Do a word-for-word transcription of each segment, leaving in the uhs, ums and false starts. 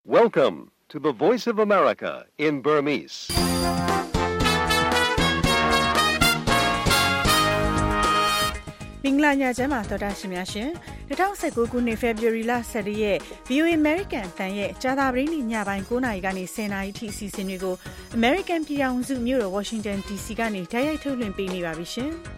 Welcome to the Voice of America in Burmese. ။မင်္ဂလာညချမ်းပါသောတာရှင်များရှင်။၂၀၁၉ခုနှစ် February လ၁၄ရက် ဗီအိုအေ American အသံရဲ့ကြာသပတေးနေ့ညပိုင်း၉နာရီကနေ၁၀နာရီထိအစီအစဉ်တွေကို American ပြည်ထောင်စုမြို့တော် Washington ဒီ စီ ကနေတိုက်ရိုက်ထုတ်လွှင့်ပေးနေပါပြီရှင်။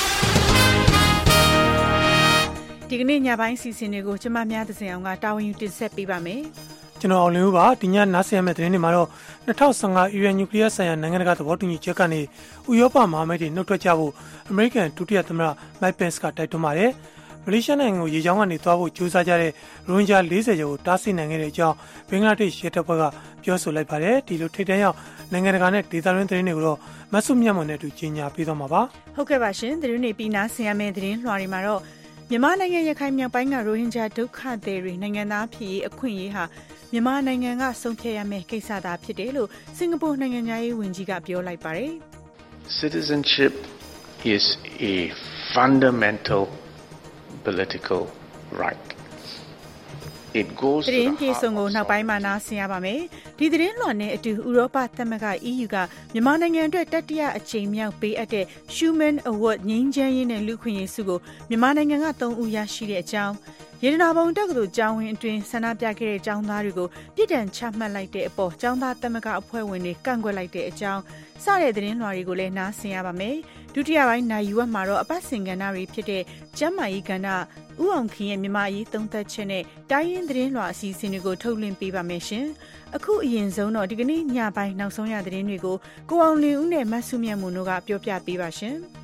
ဒီကနေ့ညပိုင်းအစီအစဉ်တွေကိုကျမများသဇင်အောင်ကတာဝန်ယူတင်ဆက်ပေးပါမယ်။ကျွန်တော်အောင်လင်းဦးပါဒီညနားဆင်ရမယ့်သတင်းတွေမှာတော့၂၀၁၅အီရန်နျူကလ িয়ার ဆိုင်ရာနိုင်ငံတကာသဘောတူညီချက်ကနေဥရောပမဟာမိတ်တွေနှုတ်ထွက်ကြဖို့အမေရိကန်ဒုတိယသမ္မတ Mike Pence ကတိုက်တွန်းပါတယ်။မလေးရှားနိုင်ငံကိုရေကြောင်းကနေသွားဖို့ကြိုးစားကြတဲ့ရိုဟင်ဂျာ၄၀ကျော်ကိုတားဆီးနိုင်ခဲ့တဲ့အကြောင်းဘင်္ဂလားဒေ့ရှ်ရဲတပ်ဖွဲ့ကပြောဆိုလိုက်ပါတယ်။ဒီလိုထိပ်တန်းရောက်နိုင်ငံတကာနဲ့ဒေသတွင်းသတင်းတွေကိုတော့မဆုမြတ်မွန်နဲ့အတူကြီးညာပေးသွားမှာပါ။ဟုတ်ကဲ့ပါရှင်သတင်းတွေပြီးနားဆင်ရမယ့်သတင်းလွှာတွေမှာတော့မြန်မာနိုင်ငံရခိုင်မြောက်ပိုင်းကရိုဟင်ဂျာဒုက္ခသည်တွေနိုင်ငံသားဖြစ်ရေးအခွင့်အရေးဟာမြန်မာနိုင်ငံကဆုံးဖြတ်ရမယ့်ကိစ္စသာဖြစ်တယ်လို့စင်ကာပူနိုင်ငံသားရေးဝန်ကြီးကပြောလိုက်ပါတယ်။ Citizenship is a fundamental political right. It goes to the heart of ဒီဆုံးကိုနောက်ပိုင်းမှာနားဆင်ရပါမယ်။ဒီသတင်းလွှာနဲ့အတူဥရောပသမဂ္ဂ E U ကမြန်မာနိုင်ငံအတွက်တတိယအကြိမ်မြောက်ပေးအပ်တဲ့ Schuman Award ငြိမ်းချမ်းရေးနဲ့လူ့ခွင့်ရေးဆုကိုမြန်မာနိုင်ငံကသုံးဦးရရှိတဲ့အကြောင်းရေဒနာဘုံတက္ကသိုလ်ကျောင်းဝင်းအတွင်းဆန္ဒပြခဲ့တဲ့ကျောင်းသားတွေကိုပြစ်ဒဏ်ချမှတ်လိုက်တဲ့အပေါ်ကျောင်းသားသမဂ္ဂအဖွဲ့ဝင်တွေကန့်ကွက်လိုက်တဲ့အကြောင်းစတဲ့သတင်းလွှာတွေကိုလည်းနားဆင်ရပါမယ်။ဒုတိယပိုင်းနိုင်ယူဝက်မှာတော့အပတ်စဉ်ကဏ္ဍတွေဖြစ်တဲ့ကျန်းမာရေးကဏ္ဍဦးအောင်ခင်ရဲ့မြန်မာရေးသုံးသပ်ချက်နဲ့တိုင်းရင်းသတင်းလွှာအစီအစဉ်တွေကိုထုတ်လွှင့်ပေးပါမယ်ရှင်။အခုအရင်ဆုံးတော့ဒီကနေ့ညပိုင်းနောက်ဆုံးရသတင်းတွေကိုကိုအောင်လင်းဦးနဲ့မဆုမြတ်မွန်တို့ကပြောပြပေးပါရှင်။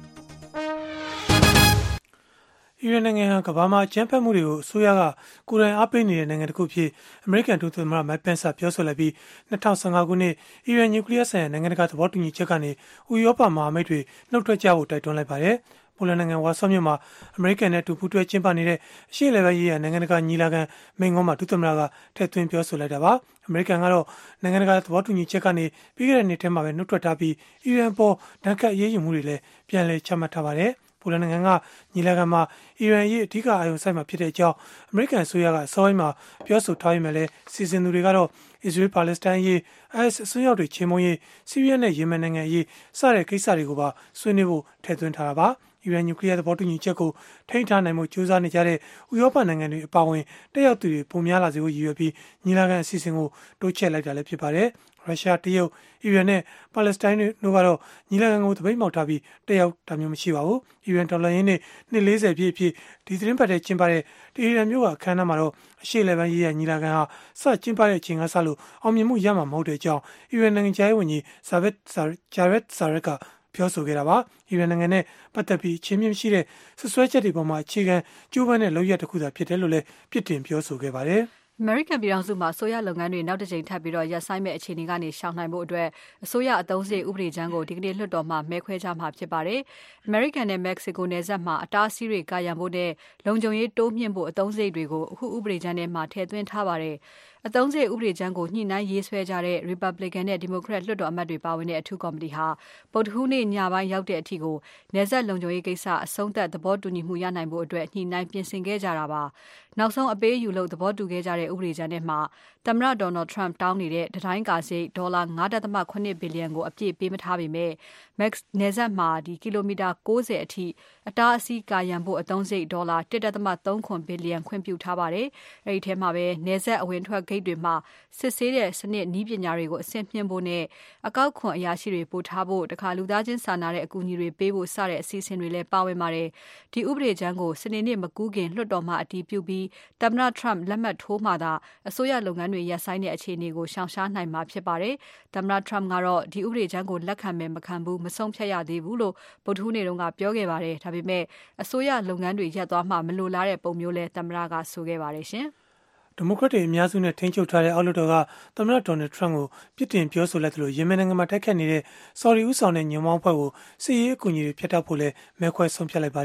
အီရန်နိုင်ငံကကမ္ဘာမှာကျန်းဖက်မှုတွေကိုအစိုးရကကိုယ်တိုင်အားပေးနေတဲ့နိုင်ငံတစ်ခုဖြစ်အမေရိကန်ဒုသမ္မတ Mike Pence ပြောဆိုလိုက်ပြီး၂၀၁၅ခုနှစ်အီရန်နျူကလ িয়ার ဆိုင်ရာနိုင်ငံတကာသဘောတူညီချက်ကနေဥရောပမဟာမိတ်တွေနှုတ်ထွက်ကြဖို့တိုက်တွန်းလိုက်ပါတယ်။ပိုလန်နိုင်ငံဝါဆော့မြို့မှာအမေရိကန်နဲ့တူပူးတွဲကျင်းပနေတဲ့အရှေ့အလယ်ပိုင်းရေးရာနိုင်ငံတကာညီလာခံမိန့်ခွန်းမှာဒုသမ္မတကထည့်သွင်းပြောဆိုလိုက်တာပါ။အမေရိကန်ကတော့နိုင်ငံတကာသဘောတူညီချက်ကနေပြီးခဲ့တဲ့နှစ်ထဲမှာပဲနှုတ်ထွက်ထားပြီးအီရန်ပေါ်ဒဏ်ခတ်အရေးယူမှုတွေလည်းပြန်လည်ချမှတ်ထားပါတယ်။ပိုလန်နိုင်ငံကညီလာခံမှာအီရန်ရဲ့အဓိကအာရုံစိုက်မှာဖြစ်တဲ့အကြောင်းအမေရိကန်အစိုးရကအစောပိုင်းမှာပြောဆိုထားပေမဲ့လည်းစီစဉ်သူတွေကတော့အစ္စရေးပါလက်စတိုင်းရေး အိုင်အက်စ် အစွန်းရောက်တွေချေမှုန်းရေးဆီးရီးယားနဲ့ယီမန်နိုင်ငံရေးစတဲ့ကိစ္စတွေကိုပါဆွေးနွေးဖို့ထည့်သွင်းထားတာပါအီရန်နျူကလ িয়ার သဘောတူညီချက်ကိုထိန်းထားနိုင်မှုကြိုးစားနေကြတဲ့ဥရောပနိုင်ငံတွေအပါအဝင်တက်ရောက်သူတွေပုံများလာစေဖို့ရည်ရွယ်ပြီးညီလာခံအစီအစဉ်ကိုတိုးချဲ့လိုက်တာလည်းဖြစ်ပါတယ်ရုရှားတရုတ်အီရန်နဲ့ပါလက်စတိုင်းတို့ကတော့ညီလာခံကိုတပိတ်မှောက်ထားပြီးတက်ရောက်တာမျိုးမရှိပါဘူးအီရန်ဒေါ်လာရင်းနဲ့နှစ်၄၀ပြည့်အဖြစ်ဒီသတင်းပတ်ထဲကျင်းပတဲ့တီဟီရန်မြို့ကအခမ်းအနားမှာတော့အရှေ့လယ်ပိုင်းရေးရာညီလာခံဟာစကျင်းပတဲ့အချိန်ကစလို့အောင်မြင်မှုရမှာမဟုတ်တဲ့အကြောင်းအီရန်နိုင်ငံခြားရေးဝန်ကြီးဇာဗက်ဂျာရက်ဇာရက်ကပြောဆိုခဲ့တာပါအီရန်နိုင်ငံနဲ့ပတ်သက်ပြီးချင်းမြင့်ရှိတဲ့ဆွဆွဲချက်တွေပေါ်မှာအခြေခံကျိုးပန်းတဲ့လုပ်ရတစ်ခုသာဖြစ်တယ်လို့လည်းပြစ်တင်ပြောဆိုခဲ့ပါတယ်အမေရိကန်ပြည်ထောင်စုမှာအစိုးရလုပ်ငန်းတွေနောက်တစ်ကြိမ်ထပ်ပြီးတော့ရပ်ဆိုင်းမဲ့အခြေအနေကနေရှောင်နိုင်ဖို့အတွက်အစိုးရအသုံးစရိတ်ဥပဒေကြမ်းကိုဒီကနေ့လွှတ်တော်မှာမဲခွဲကြမှာဖြစ်ပါတယ်။အမေရိကန်နဲ့မက္ကဆီကိုနယ်စပ်မှာအတားအဆီးတွေကာရံဖို့နဲ့လုံခြုံရေးတိုးမြှင့်ဖို့အသုံးစရိတ်တွေကိုအခုဥပဒေကြမ်းထဲမှာထည့်သွင်းထားပါတယ်။အသုံးစရိတ်ဥပဒေကြမ်းကိုညှိနှိုင်းရေးဆွဲကြတဲ့ Republican နဲ့ Democrat လွှတ်တော်အမတ်တွေပါဝင်တဲ့အထူးကော်မတီဟာဗုဒ္ဓဟူးနေ့ညပိုင်းရောက်တဲ့အထိကိုနယ်စပ်လုံခြုံရေးကိစ္စအဆုံးသတ်သဘောတူညီမှုရနိုင်ဖို့အတွက်ညှိနှိုင်းပြင်ဆင်ခဲ့ကြတာပါ။နောက်ဆုံးအပေးအယူလို့သဘောတူခဲ့ကြတဲ့ဥပဒေကြမ်းထဲမှာသမ္မတ Donald Trump တောင်းနေတဲ့တတိုင်းကာစရိတ်ဒေါ်လာ ၅.၇ ဘီလီယံကိုအပြည့်ပေးမထားပေမဲ့ Max နယ်စပ်မှာဒီကီလိုမီတာ၉၀အထိအတားအဆီးကာရံဖို့အသုံးစရိတ်ဒေါ်လာ ၁.၃ ဘီလီယံခွင့်ပြုထားပါတယ်။အဲဒီထဲမှာပဲနယ်စပ်အဝင်ထွက်ဂိတ်တွေမှာစစ်ဆေးတဲ့စနစ်နည်းပညာတွေကိုအဆင့်မြင့်ဖို့နဲ့အကောက်ခွန်အရာရှိတွေပို့ထားဖို့တခါလူသားချင်းစာနာတဲ့အကူအညီတွေပေးဖို့စတဲ့အစီအစဉ်တွေလည်းပါဝင်ပါတယ်။ဒီဥပဒေကြမ်းကိုစနေနေ့မကူးခင်လွှတ်တော်မှာအတည်ပြုပြီးသမ္မတ Trump လက်မှတ်ထိုးမှသာအစိုးရလုပ်ငန်းတွေရပ်ဆိုင်းတဲ့အခြေအနေကိုရှောင်ရှားနိုင်မှာဖြစ်ပါတယ်။သမ္မတ Trump ကတော့ဒီဥပဒေကြမ်းကိုလက်ခံမယ်မခံဘူးမဆုံးဖြတ်ရသေးဘူးလို့ဗုဒ္ဓဟူးနေ့တုန်းကပြောခဲ့ပါတယ်။ဒါပေမဲ့အစိုးရလုပ်ငန်းတွေရပ်သွားမှမလိုလားတဲ့ပုံမျိုးလဲသမ္မတကဆိုခဲ့ပါတယ်ရှင်။ဒီမိုကရက်တွေအများစုနဲ့ထိန်းချုပ်ထားတဲ့အောက်လွှတ်တော်ကသမ္မတဒေါ်နယ်ထရန့်ကိုပြစ်တင်ပြောဆိုလိုက်သလိုယီမန်နိုင်ငံမှာတိုက်ခတ်နေတဲ့ဆော်ဒီဦးဆောင်တဲ့ညွန့်ပေါင်းဖွဲ့ကိုစစ်ရေးအကူအညီတွေဖျက်တောက်ဖို့လည်းမဲခွဲဆုံးဖြတ်လိုက်ပါတယ်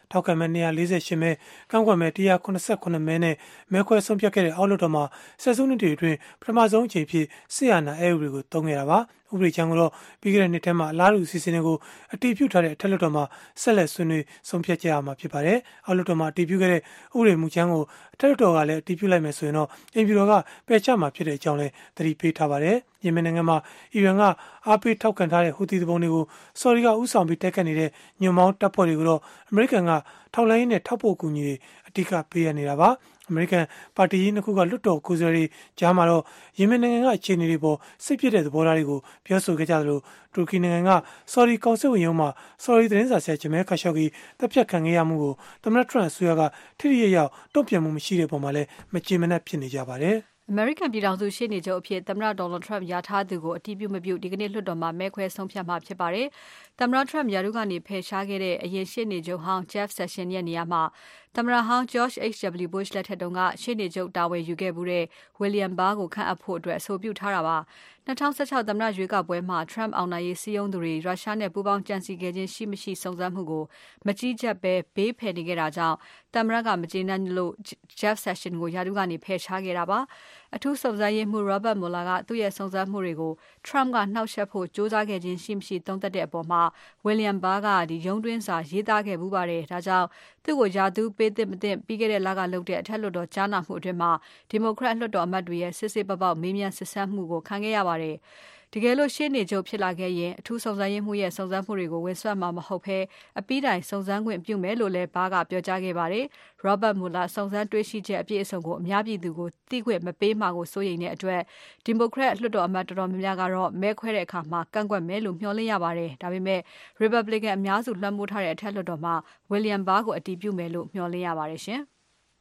ထောက်ခံမဲ့one hundred forty-eightမဲကန့်ကွက်မဲ့one hundred seventy-eightမဲနဲ့မဲခွဲဆုံးဖြတ်ခဲ့တဲ့အောက်လွှတ်တော်မှာဆက်စုနှစ်တွေအတွင်းပထမဆုံးအကြိမ်ဖြစ်စစ်အာဏာအဲဥပဒေကိုသုံးခဲ့တာပါဥပဒေချမ်းကိုတော့ပြီးခဲ့တဲ့နှစ်ထဲမှာအလားတူအစီအစဉ်တွေကိုအတည်ပြုထားတဲ့အထက်လွှတ်တော်မှာဆက်လက်ဆွေးနွေးဆုံးဖြတ်ကြရမှာဖြစ်ပါတယ်အောက်လွှတ်တော်မှာအတည်ပြုခဲ့တဲ့ဥပဒေမူချမ်းကိုအထက်လွှတ်တော်ကလည်းအတည်ပြုလိုက်မယ်ဆိုရင်တော့အင်ဖြူတော်ကပယ်ချမှာဖြစ်တဲ့အကြောင်းလည်းသတိပေးထားပါတယ်ယီမင်နိုင်ငံမှာအီရန်ကအားပေးထောက်ခံထားတဲ့ဟူသီသူပုန်တွေကိုဆော်ဒီကဥဆောင်ပြီးတိုက်ခတ်နေတဲ့ညွန့်မောင်းတပ်ဖွဲ့တွေကိုတော့အမေရိကန်ကထောက်လှမ်းရေးနဲ့ထောက်ပို့ကူညီတွေအဓိကပေးရနေတာပါအမေရိကန်ပါတီကြီးနှစ်ခုကလွှတ်တော်ကိုယ်စားလှယ်တွေကြားမှာတော့ယီမင်နိုင်ငံကအခြေအနေတွေပေါ်စိတ်ပြည့်တဲ့သဘောထားတွေကိုပြောဆိုခဲ့ကြသလိုတူရကီနိုင်ငံကဆော်ဒီကောင်စစ်ဝင်ရုံးမှာဆော်ဒီသတင်းစာဆရာဂျမဲခါရှော့ကီတပ်ဖြတ်ခံခဲ့ရမှုကိုသမ္မတထရန့်အစိုးရကထိထိရောက်ရောက်တုံ့ပြန်မှုမရှိတဲ့ပုံမှာလည်းမကြေမနက်ဖြစ်နေကြပါတယ်အမေရိကန်ပြည်ထောင်စုရှေ့နေချုပ်အဖြစ်သမ္မတဒေါ်နယ်ထရန့်ယာထားသူကိုအတည်ပြုမပြုဒီကနေ့လွှတ်တော်မှာမဲခွဲဆုံးဖြတ်မှာဖြစ်ပါတယ်။သမ္မတထရန့်ယာရုကနေဖယ်ရှားခဲ့တဲ့အရင်ရှေ့နေချုပ်ဟောင်း Jeff Sessions ရဲ့နေရာမှာသမ္မတဟောင်း George H W Bush လက်ထက်တုန်းကရှေ့နေချုပ်တာဝန်ယူခဲ့မှုတဲ့ William Barr ကိုခန့်အပ်ဖို့အတွက်အဆိုပြုထားတာပါ။၂၀၁၆သမ္မတရွေးကောက်ပွဲမှာ Trump အောင်နိုင်ရေးစည်းရုံးသူတွေရုရှားနဲ့ပူးပေါင်းကြံစည်ခဲ့ခြင်းရှိမရှိစုံစမ်းမှုကိုမကြီးကြပ်ပဲဘေးဖယ်နေခဲ့တာကြောင့်သမ္မတကမကျေနပ်လို့ Jeff Sessions ကိုယာရုကနေဖယ်ရှားခဲ့တာပါ။အထူးစုံစမ်းရေးမှူး Robert Mueller ကသူ့ရဲ့စုံစမ်းမှုတွေကို Trump ကနှောက်ယှက်ဖို့ကြိုးစားခဲ့ခြင်းရှိမရှိသုံးသပ်တဲ့အပေါ်မှာ William Barr ကဒီရုံးတွင်းစာရေးသားခဲ့မှုပါတယ်။ဒါကြောင့်သူ့ကိုယာသူပေးသင့်မသင့်ပြီးခဲ့တဲ့လကလုပ်တဲ့အထက်လွှတ်တော်ကြားနာမှုအတွင်းမှာဒီမိုကရက်လွှတ်တော်အမတ်တွေရဲ့စစ်စစ်ပပောက်မေးမြန်းစစ်ဆမ်းမှုကိုခံခဲ့ရပါတယ်။တကယ်လို့ရှေ့နေချုပ်ဖြစ်လာခဲ့ရင်အထူးစုံစမ်းရေးမှူးရဲ့စုံစမ်းမှုတွေကိုဝင်ဆွတ်မှာမဟုတ်ဘဲအပြီးတိုင်စုံစမ်းခွင့်ပြုမယ်လို့လည်းဘားကပြောကြားခဲ့ပါတယ်။ Robert Mueller စုံစမ်းတွေ့ရှိချက်အပြည့်အစုံကိုအများပြည်သူကိုသိခွင့်မပေးမှာကိုစိုးရိမ်တဲ့အတွက်ဒီမိုကရက်လွှတ်တော်အမတ်တော်တော်များများကတော့မဲခွဲတဲ့အခါမှာကန့်ကွက်မယ်လို့မျှော်လင့်ရပါတယ်။ဒါပေမဲ့ Republican အများစုလွှမ်းမိုးထားတဲ့အထက်လွှတ်တော်မှာ William Barr ကိုအတည်ပြုမယ်လို့မျှော်လင့်ရပါတယ်ရှင်။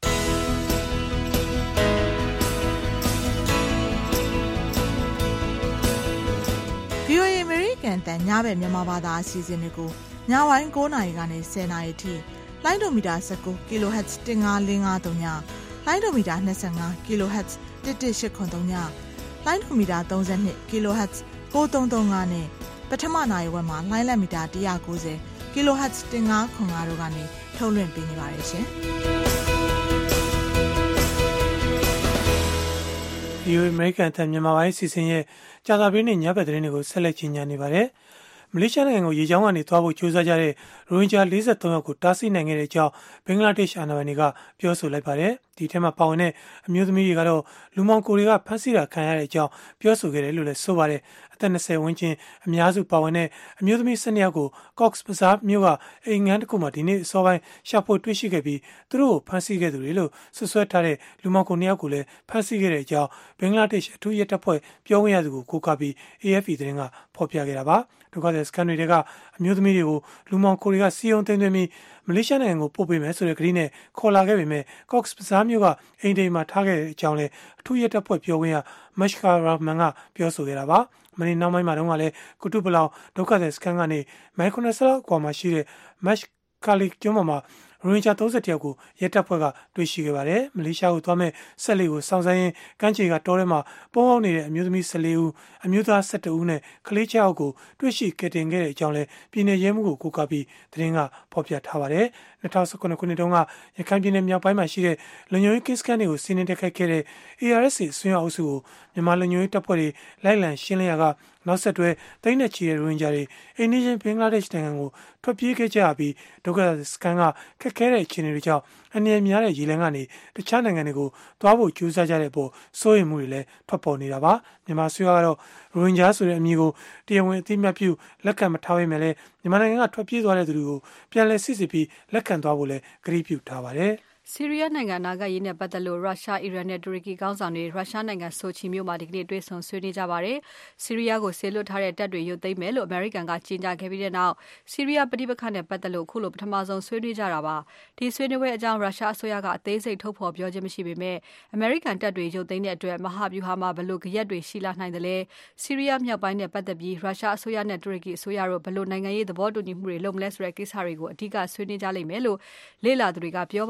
ဗွီအိုအေ American တန်ညဘက်မြန်မာဘာသာအစီအစဉ်တွေကိုညပိုင်း၉နာရီကနေ၁၀နာရီထိလိုင်းဒိုမီတာ၁၉ kilohertz ၁၅၄၅၃ညလိုင်းဒိုမီတာ၂၅ kilohertz ၁၁၈၇၃ညလိုင်းဒိုမီတာ၃၂ kilohertz ၉၃၃၅နဲ့ပထမနာရီဝက်မှာလိုင်းလက်မီတာ၁၉၀ kilohertz ၁၅၇၅တို့ကနေထုတ်လွှင့်ပေးနေပါတယ်ရှင်။ဗွီအိုအေ American တန်မြန်မာပိုင်းအစီအစဉ်ရဲ့ကြာသပတေးနေ့ညဘက်သတင်းတွေကိုဆက်လက်ကြီးညာနေပါတယ်။မလေးရှားနိုင်ငံကိုရေကြောင်းကနေသွားဖို့ကြိုးစားကြတဲ့ရိုဟင်ဂျာ၄၃ယောက်ကိုတားဆီးနိုင်ခဲ့တဲ့အကြောင်းဘင်္ဂလားဒေ့ရှ်အာဏာပိုင်တွေကပြောဆိုလိုက်ပါတယ်။ဒီထဲမှာပါဝင်တဲ့အမျိုးသမီးတွေကတော့လူမောင်ကိုတွေကဖမ်းဆီးတာခံရတဲ့အကြောင်းပြောဆိုခဲ့တယ်လို့လည်းဆိုပါတယ်။အသက်၂၀ဝန်းကျင်အများစုပါဝင်တဲ့အမျိုးသမီး၁၂ယောက်ကို Cox's Bazar မြို့ကအိမ်ငန်းတစ်ခုမှာဒီနေ့အစောပိုင်းရှာဖွေတွေ့ရှိခဲ့ပြီးသူတို့ကိုဖမ်းဆီးခဲ့သူတွေလို့ဆွဆွဲထားတဲ့လူမောင်ကိုနှစ်ယောက်ကိုလည်းဖမ်းဆီးခဲ့တဲ့အကြောင်းဘင်္ဂလားဒေ့ရှ်အထူးရဲတပ်ဖွဲ့ပြောခွင့်ရသူကိုကိုးကားပြီး A F P သတင်းကဖော်ပြခဲ့တာပါ။ဒုက္ခသည်စခန်းတွေကအမျိုးသမီးတွေကိုလူမောင်ကိုတွေကစီယုံသိမ်းသွင်းပြီးမလေးရှားနိုင်ငံကိုပို့ပေးမယ်ဆိုတဲ့ကတိနဲ့ခေါ်လာခဲ့ပေမဲ့ Cox's Bazar မြို့ကအိမ်တိမ်မှာထားခဲ့တဲ့အကြောင်းလည်းအထူးရဲတပ်ဖွဲ့ပြောခွင့်ရ Mashkar Rahman ကပြောဆိုခဲ့တာပါ။မနေ့နောက်ပိုင်းမှာတော့လည်းကုတုပလောင်ဒုက္ခသည်စခန်းကနေမိုင်ခုနှစ်ဆလောက်ကွာမှာရှိတဲ့ Mash Kali ကျွန်းပေါ်မှာရိုဟင်ဂျာ၃၁ယောက်ကိုရဲတပ်ဖွဲ့ကတွေ့ရှိခဲ့ပါတယ်။မလေးရှားကိုသွားမဲ့ဆက်လေးကိုစောင့်ဆိုင်းရင်းကမ်းခြေကတောထဲမှာပုံအောင်နေတဲ့အမျိုးသမီး၁၄ဦးအမျိုးသား၁၁ဦးနဲ့ကလေး၆ယောက်ကိုတွေ့ရှိကယ်တင်ခဲ့တဲ့အကြောင်းလည်းပြည်내ရဲမှုကိုကိုးကားပြီးသတင်းကဖော်ပြထားပါတယ်။၂၀၁၇ခုနှစ်တုန်းကရခိုင်ပြည်နယ်မြောက်ပိုင်းမှာရှိတဲ့လုံခြုံရေးကင်းစခန်းတွေကိုစီးနင်းတိုက်ခိုက်ခဲ့တဲ့ A R S A အစွန်းရောက်အုပ်စုကိုမြန်မာလုံခြုံရေးတပ်ဖွဲ့တွေလိုက်လံရှင်းလင်းရာကနောက်ဆက်တွဲတိတ်နဲ့ချီတဲ့ရိုဟင်ဂျာတွေအိန္ဒိယဘင်္ဂလားဒေ့ရှ်နိုင်ငံကိုထွက်ပြေးခဲ့ကြပြီးဒုက္ခသည်စခန်းကခက်ခဲတဲ့အခြေအနေတွေကြောင့်အနေအများတဲ့ရေလမ်းကနေတခြားနိုင်ငံတွေကိုသွားဖို့ကြိုးစားကြတဲ့အပေါ်စိုးရိမ်မှုတွေလည်းထွက်ပေါ်နေတာပါမြန်မာဆွေကတော့ရိုဟင်ဂျာဆိုတဲ့အမည်ကိုတရားဝင်အသိအမှတ်ပြုလက်ခံမထားပေမဲ့လည်းမြန်မာနိုင်ငံကထွက်ပြေးသွားတဲ့သူတွေကိုပြန်လည်စစ်ဆေးပြီးလက်ခံသွားဖို့လည်းကတိပြုထားပါတယ်ဆီးရီးယားနိုင်ငံနာဂတ်ရေးနဲ့ပတ်သက်လို့ရုရှားအီရန်နဲ့တူရကီကောင်းဆောင်တွေရုရှားနိုင်ငံဆိုချီမြို့မှာဒီကနေ့တွေ့ဆုံဆွေးနွေးကြပါတယ်။ဆီးရီးယားကိုဆေလွတ်ထားတဲ့တပ်တွေရုပ်သိမ်းမယ်လို့အမေရိကန်ကကြေညာခဲ့ပြီးတဲ့နောက်ဆီးရီးယားပဋိပက္ခနဲ့ပတ်သက်လို့ခုလိုပထမဆုံးဆွေးနွေးကြတာပါ။ဒီဆွေးနွေးပွဲအကြောင်းရုရှားအစိုးရကအသေးစိတ်ထုတ်ဖော်ပြောခြင်းမရှိပေမဲ့အမေရိကန်တပ်တွေရုပ်သိမ်းတဲ့အတွက်မဟာဗျူဟာမှာဘလို့ကြရက်တွေရှိလာနိုင်တယ်လဲဆီးရီးယားမြောက်ပိုင်းနဲ့ပတ်သက်ပြီးရုရှားအစိုးရနဲ့တူရကီအစိုးရတို့ဘလို့နိုင်ငံရေးသဘောတူညီမှုတွေလုပ်မလဲဆိုတဲ့ကိစ္စတွေကိုအဓိကဆွေးနွေးကြလိမ့်မယ်လို့လေ့လာသူတွေကပြောပါတယ်။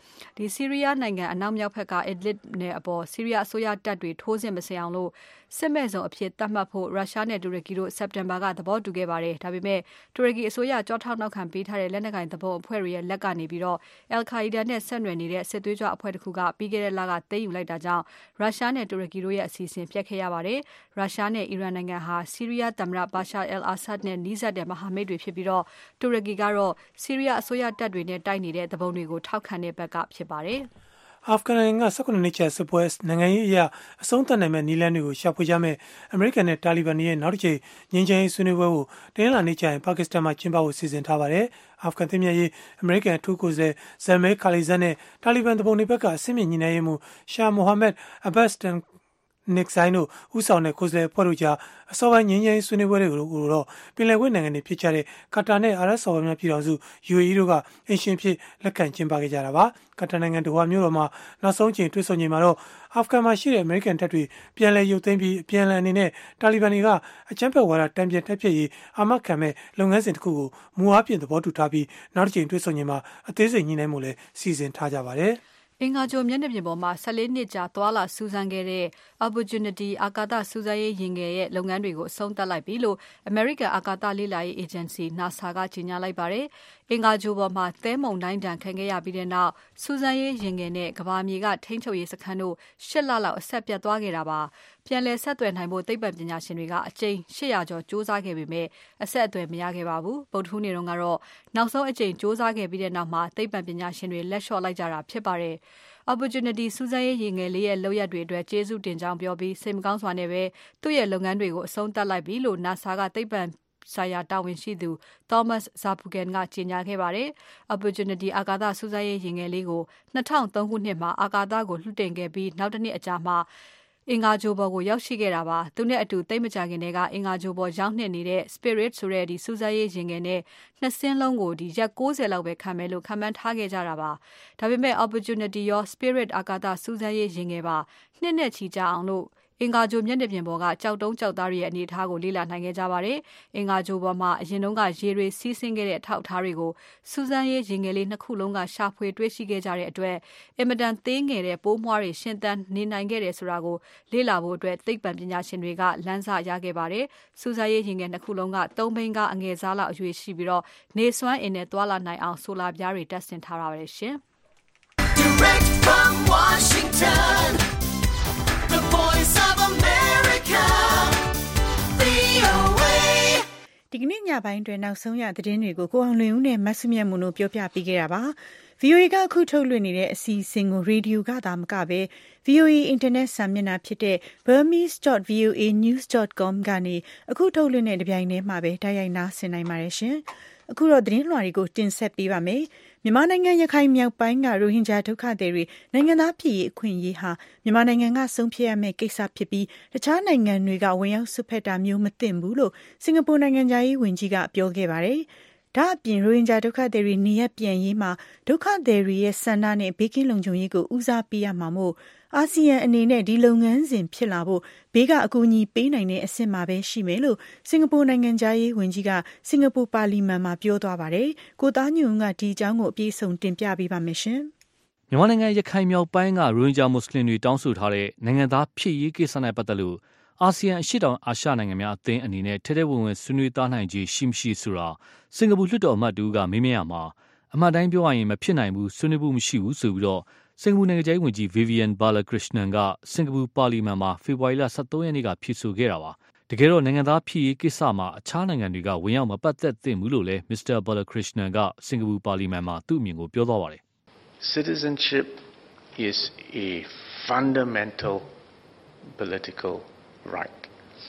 ဒီဆီးရီးယားနိုင်ငံအနောက်မြောက်ဘက်က Idlib နယ်အပေါ်ဆီးရီးယားအစိုးရတပ်တွေထိုးစစ်မဆင်အောင်လို့စစ်မဲ့စုံအဖြစ်သတ်မှတ်ဖို့ရုရှားနဲ့တူရကီတို့စက်တင်ဘာကသဘောတူခဲ့ပါတယ်ဒါပေမဲ့တူရကီအစိုးရကြောထောက်နောက်ခံပေးထားတဲ့လက်နက်ကိုင်သဘောအဖွဲ့တွေရဲ့လက်ကနေပြီးတော့ Al-Qaeda နဲ့ဆက်နွယ်နေတဲ့စစ်သွေးကြွအဖွဲ့တစ်ခုကပြီးခဲ့တဲ့လကသိမ်းယူလိုက်တာကြောင့်ရုရှားနဲ့တူရကီတို့ရဲ့အစီအစဉ်ပြတ်ခဲ့ရပါတယ်ရုရှားနဲ့အီရန်နိုင်ငံဟာဆီးရီးယားသမ္မတ Bashar al-Assad နဲ့နှီးစပ်တဲ့မဟာမိတ်တွေဖြစ်ပြီးတော့တူရကီကတော့ဆီးရီးယားအစိုးရတပ်တွေနဲ့တိုက်နေတဲ့သဘောတွေကိုထောက်ခံတဲ့ဘက်ကဖြစ်ပါတယ်အာဖဂန်နိုင်ငံက၁၉နှစ်ကြာစစ်ပွဲနိုင်ငံရေးအရာအဆုံးသတ်နိုင်မဲ့နည်းလမ်းတွေကိုရှာဖွေကြမဲ့အမေရိကန်နဲ့တာလီဘန်ရဲ့နောက်တစ်ချိန်ငြိမ်းချမ်းရေးဆွေးနွေးပွဲကိုတင်းလာနေကြရင်ပါကစ္စတန်မှာကျင်းပဖို့စီစဉ်ထားပါတယ်။အာဖဂန်သင်းမြတ်ရေးအမေရိကန်အထူးကိုယ်စားဇယ်မဲခါလီဇတ်နဲ့တာလီဘန်တပုံတွေဘက်ကအဆင့်မြင့်ညှိနှိုင်းရေးမှူးရှာမိုဟာမက်အဘတ်စတန်Nick Zain တို့ဦးဆောင်တဲ့ကိုယ်စားလှယ်အဖွဲ့တို့ကြားအစောပိုင်းငြိမ်းချမ်းရေးဆွေးနွေးပွဲတွေကိုတော့ပင်လယ်ကွေ့နိုင်ငံတွေဖြစ်ကြတဲ့ကာတာနဲ့အာရပ်စော်ဘွားများပြည်ထောင်စု ယူ အေ အီ တို့ကအင်ရှင်ဖြစ်လက်ခံကျင်းပခဲ့ကြတာပါ။ကာတာနိုင်ငံဒိုဟာမြို့တော်မှာနောက်ဆုံးချိန်တွေ့ဆုံချိန်မှာတော့အာဖဂန်မှာရှိတဲ့အမေရိကန်တပ်တွေပြန်လည်ရုပ်သိမ်းပြီးအပြန်အလှန်အနေနဲ့တာလီဘန်တွေကအကြမ်းဖက်ဝါဒတံပြန်တက်ဖြစ်ရေးအာမခံမဲ့လုပ်ငန်းစဉ်တစ်ခုကိုမူအားဖြင့်သဘောတူထားပြီးနောက်တစ်ချိန်တွေ့ဆုံချိန်မှာအသေးစိတ်ညှိနှိုင်းမှုလည်းစီစဉ်ထားကြပါတယ်။အင်္ဂါဂြိုဟ်မျက်နှာပြင်ပေါ်မှာ၁၄နှစ်ကြာသွာလာစူးစမ်းခဲ့တဲ့ Opportunity အာကာသစူးစမ်းရေးယာဉ်ငယ်ရဲ့လုပ်ငန်းတွေကိုအဆုံးသတ်လိုက်ပြီလို့ American အာကာသလေ့လာရေး Agency NASA ကကြေညာလိုက်ပါတယ်။အင်္ဂါဂြိုဟ်ပေါ်မှာသဲမုန်တိုင်းဒဏ်ခံခဲ့ရပြီးတဲ့နောက်စူးစမ်းရေးယာဉ်ငယ်နဲ့ကမ္ဘာမြေကထိန်းချုပ်ရေးစခန်းတို့၈လလောက်အဆက်ပြတ်သွားခဲ့တာပါ။ပြန်လည်ဆက်သွယ်နိုင်ဖို့သိပ္ပံပညာရှင်တွေကအကြိမ်၈ရာကျော်စူးစမ်းခဲ့ပေမဲ့အဆက်အသွယ်မရခဲ့ပါဘူး။ဗုဒ္ဓဟူးနေ့တုန်းကတော့နောက်ဆုံးအကြိမ်စူးစမ်းခဲ့ပြီးတဲ့နောက်မှာသိပ္ပံပညာရှင်တွေလက်လျှော့လိုက်ကြတာဖြစ်ပါတယ်။ Opportunity စူးစမ်းရေးယာဉ်ငယ်လေးရဲ့လုပ်ရက်တွေအတွက်ကျေးဇူးတင်ကြောင်းပြောပြီးစိတ်မကောင်းစွာနဲ့ပဲသူ့ရဲ့လုပ်ငန်းတွေကိုအဆုံးသတ်လိုက်ပြီလို့ NASA ကသိပ္ပံဆိုင်ရာတာဝန်ရှိသူ Thomas Zurbuchen ကကြေညာခဲ့ပါတယ်။ Opportunity အာကာသစူးစမ်းရေးယာဉ်ငယ်လေးကို၂၀၀၃ခုနှစ်မှာအာကာသကိုလွှတ်တင်ခဲ့ပြီးနောက်တစ်နှစ်အကြာမှာအင်္ဂါဂြိုဟ်ပေါ်ကိုရောက်ရှိခဲ့တာပါသူနဲ့အတူသိမကြခင်တည်းကအင်္ဂါဂြိုဟ်ပေါ်ရောက်နှင့်နေတဲ့ Spirit ဆိုတဲ့ဒီစူးစမ်းရေးယာဉ်ငယ်နဲ့နှစ်စင်းလုံးကိုဒီရက်၉၀လောက်ပဲခံမယ်လို့ခန့်မှန်းထားခဲ့ကြတာပါဒါပေမဲ့ Opportunity ရော Spirit အာကာသစူးစမ်းရေးယာဉ်ငယ်ပါနှစ်နဲ့ချီကြအောင်လို့အင်္ဂါဂြိုဟ်မျက်နှာပြင်ပေါ်ကကြောက်တုံးကြောက်သားတွေရဲ့အနေအထားကိုလေ့လာနိုင်ခဲ့ကြပါတယ်။အင်္ဂါဂြိုဟ်ပေါ်မှာအရင်တုန်းကရေတွေစီးဆင်းခဲ့တဲ့အထောက်အထားတွေကိုစူးစမ်းရေးယာဉ်ငယ်လေးနှစ်ခုလုံးကရှာဖွေတွေ့ရှိခဲ့ကြတဲ့အတွက်အင်မတန်သေးငယ်တဲ့ပိုးမွှားတွေရှင်သန်နေနိုင်ခဲ့တယ်ဆိုတာကိုလေ့လာဖို့အတွက်သိပ္ပံပညာရှင်တွေကလမ်းစရခဲ့ပါတယ်။စူးစမ်းရေးယာဉ်ငယ်နှစ်ခုလုံးကသုံးဘိန်းကအငယ်စားလောက်အရွယ်ရှိပြီးတော့နေစွမ်းအင်နဲ့တွာလာနိုင်အောင်ဆိုလာပြားတွေတပ်ဆင်ထားတာပါရှင်။ Direct from Washington The Voice of America ဒီကနေ့ညပိုင်းတွင်နောက်ဆုံးရသတင်းတွေကိုကိုအောင်လွင်ဦးနဲ့မဆုမြတ်မွန်တို့ပြောပြပေးခဲ့တာပါ။ဗွီအိုအေကအခုထုတ်လွှင့်နေတဲ့အစီအစဉ်ကိုရေဒီယိုကသာမကပဲ ဗွီအိုအေအင်တာနက်စာမျက်နှာဖြစ်တဲ့ burmese dot v o a news dot com ကနေအခုထုတ်လွှင့်တဲ့တပြိုင်တည်းမှာပဲတိုက်ရိုက်နားဆင်နိုင်ပါတယ်ရှင်။အခုတော့သတင်းလွှာတွေကိုတင်ဆက်ပေးပါမယ်။မြန်မာနိုင်ငံရခိုင်မြောက်ပိုင်းကရိုဟင်ဂျာဒုက္ခသည်တွေနိုင်ငံသားဖြစ်ရေးအခွင့်အရေးဟာမြန်မာနိုင်ငံကဆုံးဖြတ်ရမယ့်ကိစ္စဖြစ်ပြီးတခြားနိုင်ငံတွေကဝင်ရောက်ဆွတ်ဖက်တာမျိုးမသင့်ဘူးလို့စင်ကာပူနိုင်ငံသားရေးဝန်ကြီးကပြောခဲ့ပါတယ်။ဒါအပြင်ရိုဟင်ဂျာဒုက္ခသည်တွေနေရပ်ပြန်ရေးမှာဒုက္ခသည်တွေရဲ့ဆန္ဒနဲ့ဘေးကင်းလုံခြုံရေးကိုဦးစားပေးရမှာမို့အာဆီယံအနေနဲ့ဒီလုပ်ငန်းစဉ်ဖြစ်လာဖို့ဘေးကအကူအညီပေးနိုင်တဲ့အဆင့်မှာပဲရှိမယ်လို့စင်ကာပူနိုင်ငံသားရေးဝန်ကြီးကစင်ကာပူပါလီမန်မှာပြောသွားပါတယ်။ကိုသားညွန့်ကဒီအကြောင်းကိုအပြည့်စုံတင်ပြပေးပါမယ်ရှင်။မြန်မာနိုင်ငံရခိုင်မြောက်ပိုင်းကရိုဟင်ဂျာမွတ်စလင်တွေတောင်းဆိုထားတဲ့နိုင်ငံသားဖြစ်ရေးကိစ္စနဲ့ပတ်သက်လို့အာဆီယံအရှေ့တောင်အာရှနိုင်ငံများအသင်းအနေနဲ့ထဲထဲဝင်ဝင်ဆွေးနွေးသားနိုင်ခြင်းရှိမရှိဆိုတာစင်ကာပူလွှတ်တော်အမတ်တူကမေးမြန်းရမှာအမှန်တိုင်းပြောရရင်မဖြစ်နိုင်ဘူးဆွေးနွေးမှုမရှိဘူးဆိုပြီးတော့စင်ကာပူနိုင်ငံသားဝန်ကြီး Vivian Balakrishnan ကစင်ကာပူပါလီမန်မှာဖေဖော်ဝါရီလ၁၃ရက်နေ့ကဖြေဆိုခဲ့တာပါတကယ်တော့နိုင်ငံသားဖြစ်ရေးကိစ္စမှာအခြားနိုင်ငံတွေကဝင်ရောက်မပတ်သက်သင့်ဘူးလို့လည်း Mister Balakrishnan ကစင်ကာပူပါလီမန်မှာသူ့အမြင်ကိုပြောသွားပါတယ် Citizenship is a fundamental political right.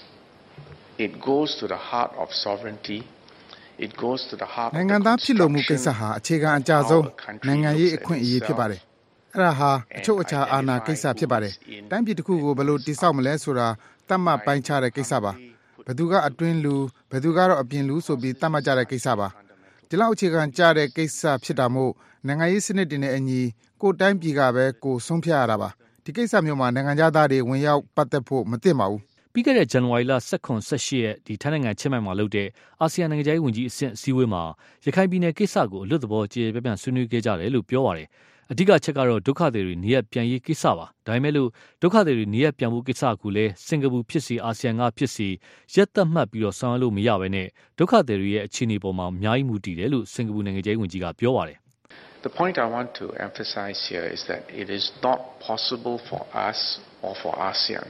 It goes to the heart of sovereignty. It goes to the heart of နိုင်ငံသားဖြစ်လို့မှုကိစ္စဟာအခြေခံအကျဆုံးနိုင်ငံရေးအခွင့်အရေးဖြစ်ပါတယ်။အဲ့ဒါဟာအချုပ်အခြာအာဏာကိစ္စဖြစ်ပါတယ်။တိုင်းပြည်တစ်ခုကိုဘယ်လိုတည်ဆောက်မလဲဆိုတာသတ်မှတ်ပိုင်းခြားတဲ့ကိစ္စပါ။ဘယ်သူကအတွင်းလူဘယ်သူကတော့အပြင်လူဆိုပြီးသတ်မှတ်ကြတဲ့ကိစ္စပါ။ဒီလောက်အခြေခံကျတဲ့ကိစ္စဖြစ်တာမို့နိုင်ငံရေးစနစ်တွေနဲ့အညီကိုယ်တိုင်းပြည်ကပဲကိုယ်ဆုံးဖြတ်ရတာပါ။ဒီကိစ္စမျိုးမှာနိုင်ငံသားတွေဝင်ရောက်ပတ်သက်ဖို့မသင့်ပါဘူး။ပြီးခဲ့တဲ့ဇန်နဝါရီလ၁၇ ၁၈ရက်ဒီထိုင်းနိုင်ငံချင်းမိုင်မှာလုပ်တဲ့အာဆီယံနိုင်ငံခြားရေးဝန်ကြီးအဆင့်အစည်းအဝေးမှာရခိုင်ပြည်နယ်ကိစ္စကိုအလွတ်သဘောကြေပြန့်ဆွေးနွေးခဲ့ကြတယ်လို့ပြောပါတယ်အဓိကချက်ကတော့ဒုက္ခသည်တွေနေရပြန်ရေးကိစ္စပါဒါပေမဲ့လို့ဒုက္ခသည်တွေနေရပြန်ဖို့ကိစ္စကလည်းစင်ကာပူဖြစ်စီအာဆီယံကဖြစ်စီရက်သက်မှတ်ပြီးတော့ဆောင်ရွက်လို့မရဘဲနဲ့ဒုက္ခသည်တွေရဲ့အခြေအနေပေါ်မှာအများကြီးမူတည်တယ်လို့စင်ကာပူနိုင်ငံခြားရေးဝန်ကြီးကပြောပါတယ် The point I want to emphasize here is that it is not possible for us or for ASEAN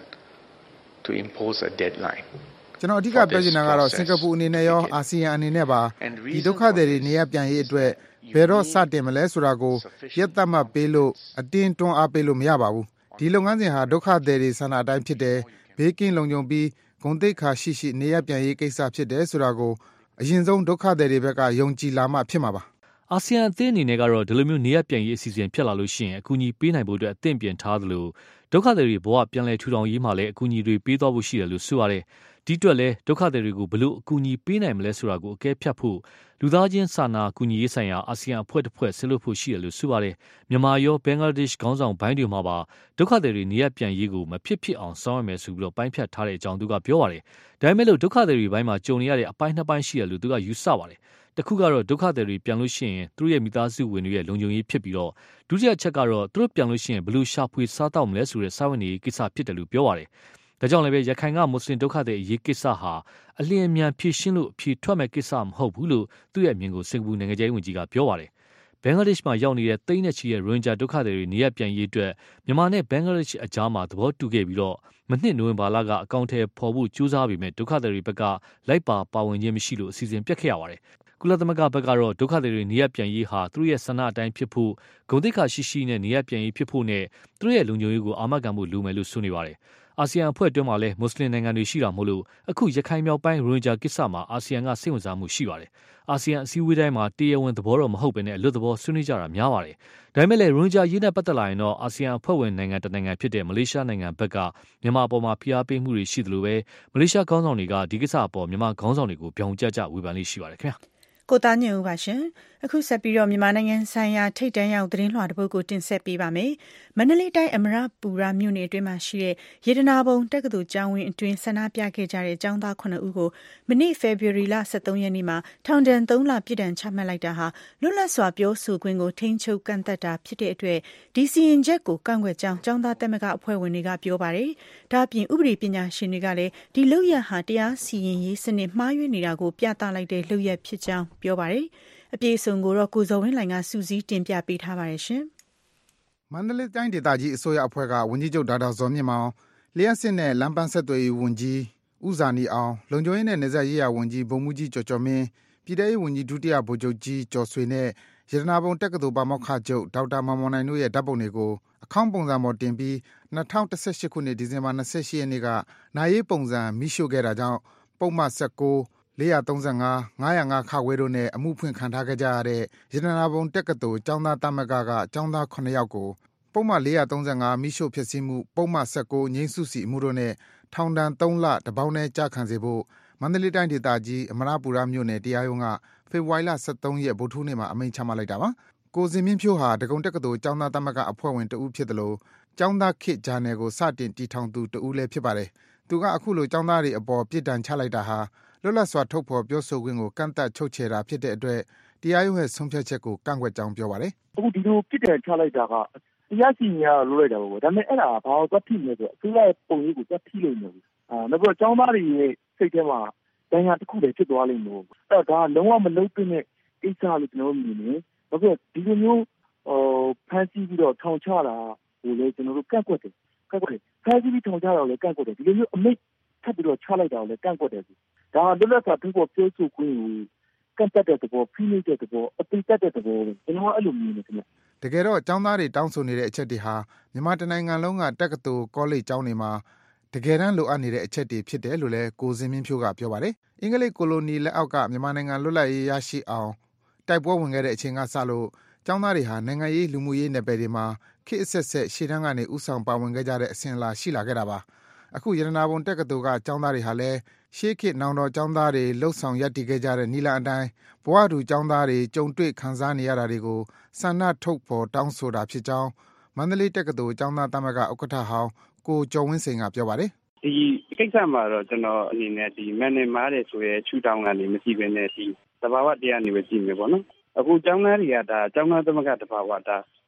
to impose a deadline. ကျွန်တော်အဓိကပြောချင်တာကတော့စင်ကာပူအနေနဲ့ရောအာဆီယံအနေနဲ့ပါဒီဒုက္ခသည်တွေနေရပြန်ရေးအတွက်ဘယ်တော့စတင်မလဲဆိုတာကိုရက်သက်မှတ်ပေးလို့အတင်းတွန်းအားပေးလို့မရပါဘူးဒီလုပ်ငန်းစဉ်ဟာဒုက္ခသည်တွေဆန္ဒအတိုင်းဖြစ်တယ်ဘေးကင်းလုံခြုံပြီးဂုဏ်သိက္ခာရှိရှိနေရပြန်ရေးကိစ္စဖြစ်တယ်ဆိုတာကိုအရင်ဆုံးဒုက္ခသည်တွေဘက်ကယုံကြည်လာမှဖြစ်မှာပါအာဆီယံအသင်းအနေနဲ့ကတော့ဒီလိုမျိုးနေရပြန်ရေးအစီအစဉ်ဖြစ်လာလို့ရှိရင်အကူအညီပေးနိုင်ဖို့အတွက်အသင့်ပြင်ထားသလိုဒုက္ခသည်တွေဘဝပြန်လည်ထူထောင်ရေးမှာလည်းအကူအညီတွေပေးသွားဖို့ရှိတယ်လို့ဆိုရတယ်ဒီအတွက်လည်းဒုက္ခသည်တွေကိုဘလို့အကူအညီပေးနိုင်မလဲဆိုတာကိုအကဲဖြတ်ဖို့လူသားချင်းစာနာကူညီရေးဆိုင်ရာအာဆီယံအဖွဲ့တစ်ဖွဲ့ဆက်လုပ်ဖို့ရှိတယ်လို့ဆိုပါတယ်မြန်မာရောဘင်္ဂလားဒေ့ရှ်ခေါင်းဆောင်ဘိုင်းတွေမှာပါဒုက္ခသည်တွေနေရပြန်ရေးကိုမဖြစ်ဖြစ်အောင်ဆောင်ရွက်မယ်ဆိုပြီးတော့ပိုင်းဖြတ်ထားတဲ့အကြောင်းသူကပြောပါတယ်ဒါပေမဲ့လို့ဒုက္ခသည်တွေဘိုင်းမှာကြုံနေရတဲ့အပိုင်းနှစ်ပိုင်းရှိတယ်လို့သူကယူဆပါတယ်တခုကတော့ဒုက္ခသည်တွေပြန်လို့ရှိရင်သူတို့ရဲ့မိသားစုဝင်တွေရဲ့လုံခြုံရေးဖြစ်ပြီးတော့ဒုတိယချက်ကတော့သူတို့ပြန်လို့ရှိရင်ဘယ်လိုရှာဖွေစားတောက်မလဲဆိုတဲ့စာဝင်နေကိစ္စဖြစ်တယ်လို့ပြောပါတယ်ဒါကြောင့်လည်းပဲရခိုင်ကမွတ်စလင်ဒုက္ခသည်အရေးကိစ္စဟာအလျင်အမြန်ဖြေရှင်းလို့အဖြေထွက်မဲ့ကိစ္စမဟုတ်ဘူးလို့သူ့ရဲ့အမြင်ကိုစင်ကာပူနိုင်ငံခြားရေးဝန်ကြီးကပြောပါတယ်ဘင်္ဂလားဒေ့ရှ်မှာရောက်နေတဲ့တိန်းနဲ့ချီတဲ့ရိုဟင်ဂျာဒုက္ခသည်တွေနေရပြန်ရေးအတွက်မြန်မာနဲ့ဘင်္ဂလားဒေ့ရှ်အကြားမှာသဘောတူခဲ့ပြီးတော့မနှစ်နိုဝင်ဘာလကအကောင့်ထဲပေါ်ဖို့ကြိုးစားပြီးမဲ့ဒုက္ခသည်တွေဘက်ကလိုက်ပါပါဝင်ခြင်းမရှိလို့အစီအစဉ်ပြတ်ခဲ့ရပါတယ်ကုလသမဂ္ဂဘက်ကတော့ဒုက္ခသည်တွေနေရပြန်ရေးဟာသူတို့ရဲ့ဆန္ဒအတိုင်းဖြစ်ဖို့ဂုဏ်သိက္ခာရှိရှိနဲ့နေရပြန်ရေးဖြစ်ဖို့နဲ့သူတို့ရဲ့လုံခြုံရေးကိုအာမခံမှုလိုမယ်လို့ဆိုနေပါတယ်အာဆီယံအဖွဲ့အတွင်းမှာလည်းမွတ်စလင်နိုင်ငံတွေရှိတာမို့လို့အခုရခိုင်မြောက်ပိုင်းရိုဟင်ဂျာကိစ္စမှာအာဆီယံကစိတ်ဝင်စားမှုရှိပါတယ်အာဆီယံအစည်းအဝေးတိုင်းမှာတရားဝင်သဘောတော့မဟုတ်ဘဲနဲ့အလွတ်သဘောဆွေးနွေးကြတာများပါတယ်ဒါပေမဲ့လည်းရိုဟင်ဂျာရေးနဲ့ပတ်သက်လာရင်တော့အာဆီယံအဖွဲ့ဝင်နိုင်ငံတစ်နိုင်ငံဖြစ်တဲ့မလေးရှားနိုင်ငံဘက်ကမြန်မာအပေါ်မှာဖိအားပေးမှုတွေရှိသလိုပဲမလေးရှားခေါင်းဆောင်တွေကဒီကိစ္စအပေါ်မြန်မာခေါင်းဆောင်တွေကိုပြောင်ကြကြဝေဖန်လေးရှိပါတယ်ခင်ဗျာကိုသားညင်ဦးပါရှင်အခုဆက်ပြီးတော့မြန်မာနိုင်ငံဆိုင်ရာထိတ်တန်းရောက်သတင်းလွှာတစ်ပုဒ်ကိုတင်ဆက်ပေးပါမယ်မန္တလေးတိုင်းအမရပူရမြို့နယ်အတွင်းမှာရှိတဲ့ရေတနာဘုံတက္ကသိုလ်ကျောင်းဝင်းအတွင်းဆန္ဒပြခဲ့ကြတဲ့ကျောင်းသားခုနှစ်ဦးကိုမနေ့ဖေဖော်ဝါရီလ၁၃ရက်နေ့မှာထောင်ဒဏ်၃လပြစ်ဒဏ်ချမှတ်လိုက်တာဟာလွတ်လပ်စွာပြောဆိုခွင့်ကိုထိန်းချုပ်ကန့်သတ်တာဖြစ်တဲ့အတွက်ဒီစီရင်ချက်ကိုကန့်ကွက်ကြောင်းကျောင်းသားတက်မကအဖွဲ့ဝင်တွေကပြောပါတယ်ဒါအပြင်ဥပဒေပညာရှင်တွေကလည်းဒီလုပ်ရဟာတရားစီရင်ရေးစနစ်မှားယွင်းနေတာကိုပြသလိုက်တဲ့လုပ်ရဖြစ်ကြောင်းပြောပါတယ်အပြည့်အစုံကိုတော့ကိုဇော်ဝင်းလှိုင်ကစူးစီးတင်ပြပေးထားပါတယ်ရှင်မန္တလေးတိုင်းဒေသကြီးအစိုးရအဖွဲ့ကဝန်ကြီးချုပ်ဒေါက်တာဇော်မြင့်မောင်လျှက်စစ်နဲ့လမ်းပန်းဆက်သွယ်ရေးဝန်ကြီးဦးဇာနီအောင်လုံခြုံရေးနဲ့နယ်စပ်ရေးရာဝန်ကြီးဗိုလ်မှူးကြီးကျော်ကျော်မင်းပြည်ထောင်ရေးဝန်ကြီးဒုတိယဗိုလ်ချုပ်ကြီးကျော်ဆွေနဲ့ရတနာဘုံတက္ကသိုလ်ပါမောက္ခချုပ်ဒေါက်တာမောင်မောင်နိုင်တို့ရဲ့ဓာတ်ပုံတွေကိုအခေါင်းပုံစံပေါ်တင်ပြီး၂၀၁၈ခုနှစ်ဒီဇင်ဘာ၂၈ရက်နေ့ကနာရေးပုံစံမိရှို့ခဲ့တာကြောင့်ပုံမှန်၁၉၄၃၅ ၅၀၅ခဝဲတို့နဲ့အမှုဖွင့်ခံထားကြရတဲ့ရတနာဘုံတက္ကသိုလ်ကျောင်းသားသမဂ္ဂကကျောင်းသားခုနှစ်ယောက်ကိုပုံမှန်၄၃၅မိရှို့ဖြစ်စည်းမှုပုံမှန်၁၉ငြိမ်းစုစီအမှုတို့နဲ့ထောင်ဒဏ်၃လတပေါင်းနဲ့ကြာခံစေဖို့မန္တလေးတိုင်းဒေသကြီးအမရပူရမြို့နယ်တရားရုံးကဖေဖော်ဝါရီလ၁၃ရက်ဗုဒ္ဓဟူးနေ့မှာအမိန့်ချမှတ်လိုက်တာပါကိုစင်မြင့်ဖြိုးဟာဒဂုံတက္ကသိုလ်ကျောင်းသားသမဂ္ဂအဖွဲ့ဝင်တဦးဖြစ်တယ်လို့ကျောင်းသားခေတ်ဂျာနယ်ကိုစတင်တည်ထောင်သူတဦးလည်းဖြစ်ပါတယ်သူကအခုလိုကျောင်းသားတွေအပေါ်ပြစ်ဒဏ်ချလိုက်တာဟာလွတ်လပ်စွာထုတ်ဖော်ပြောဆိုခွင့်ကိုကန့်သတ်ချုပ်ချယ်တာဖြစ်တဲ့အတွက်တရားရုံးရဲ့ဆုံးဖြတ်ချက်ကိုကန့်ကွက်ကြောင်းပြောပါတယ်အခုဒီလိုပြစ်ဒဏ်ချလိုက်တာကတရားစီရင်ရလို့လိုက်တာပေါ့ဒါပေမဲ့အဲ့ဒါဘာလို့သတ်ထိလဲဆိုတော့အစိုးရရဲ့ပုံရိပ်ကိုသတ်ထိလို့နေဘူးအာနောက်ပြီးတော့ကျောင်းသားတွေရဲ့စိတ်ထဲမှာဒဏ်ရာတစ်ခုလည်းဖြစ်သွားလိမ့်မယ်အဲ့ဒါလုံးဝမလုပ်သင့်တဲ့ကိစ္စလို့ကျွန်တော်မြင်တယ်နောက်ပြီးဒီလိုမျိုးဟိုဖန်ဆီးပြီးတော့ထောင်ချတာကိုလည်းကျွန်တော်တို့ကန့်ကွက်တယ်ကန့်ကွက်တယ်ဖန်ဆီးပြီးထောင်ချတာကိုလည်းကန့်ကွက်တယ်ဒီလိုမျိုးအမိတ်ထပ်ပြီးတော့ချလိုက်တာကိုလည်းကန့်ကွက်တယ်ဒါလွတ်လပ်စွာထုတ်ဖော်ပြောဆိုခွင့်ကိုကန့်သတ်တဲ့သဘောဖိနှိပ်တဲ့သဘောအပိတ်တက်တဲ့သဘောပဲကျွန်တော်အဲ့လိုမြင်နေတယ်တကယ်တော့ကျောင်းသားတွေတောင်းဆိုနေတဲ့အချက်တွေဟာမြန်မာတနိုင်ငံလုံးကတက္ကသိုလ်ကောလိပ်ကျောင်းတွေမှာတကယ်တမ်းလိုအပ်နေတဲ့အချက်တွေဖြစ်တယ်လို့လည်းကိုစင်မင်းဖြိုးကပြောပါတယ်အင်္ဂလိပ်ကိုလိုနီလက်အောက်ကမြန်မာနိုင်ငံလွတ်လပ်ရေးရရှိအောင်တိုက်ပွဲဝင်ခဲ့တဲ့အချိန်ကစလို့ကျောင်းသားတွေဟာနိုင်ငံရေးလူမှုရေးနယ်ပယ်တွေမှာခေတ်အဆက်ဆက်ရှေ့တန်းကနေဥဆောင်ပါဝင်ခဲ့ကြတဲ့အစဉ်အလာရှိလာခဲ့တာပါအခုရတနာဘုံတက္ကသိုလ်ကကျောင်းသားတွေဟာလည်းရှေးခေတ်နောင်တော်ကျောင်းသားတွေလှုပ်ဆောင်ရပ်တည်ခဲ့ကြတဲ့နီလာအတိုင်းဘဝတူကျောင်းသားတွေကြုံတွေ့ခံစားနေရတာတွေကိုဆန္ဒထုတ်ဖော်တောင်းဆိုတာဖြစ်ကြောင်းမန္တလေးတက္ကသိုလ်ကျောင်းသားသမဂ္ဂဥက္ကဋ္ဌဟောင်းကိုကျော်ဝင်းစိန်ကပြောပါတယ်ဒီကိစ္စမှာတော့ကျွန်တော်အနေနဲ့ဒီမန်နေမားတယ်ဆိုရဲချူတောင်းကနေမရှိဘဲနဲ့ဒီသဘာဝတရားနေပဲကြည့်မယ်ပေါ့နော်အခုကျောင်းသားတွေကဒါကျောင်းသားသမဂ္ဂတဘာဝဒါ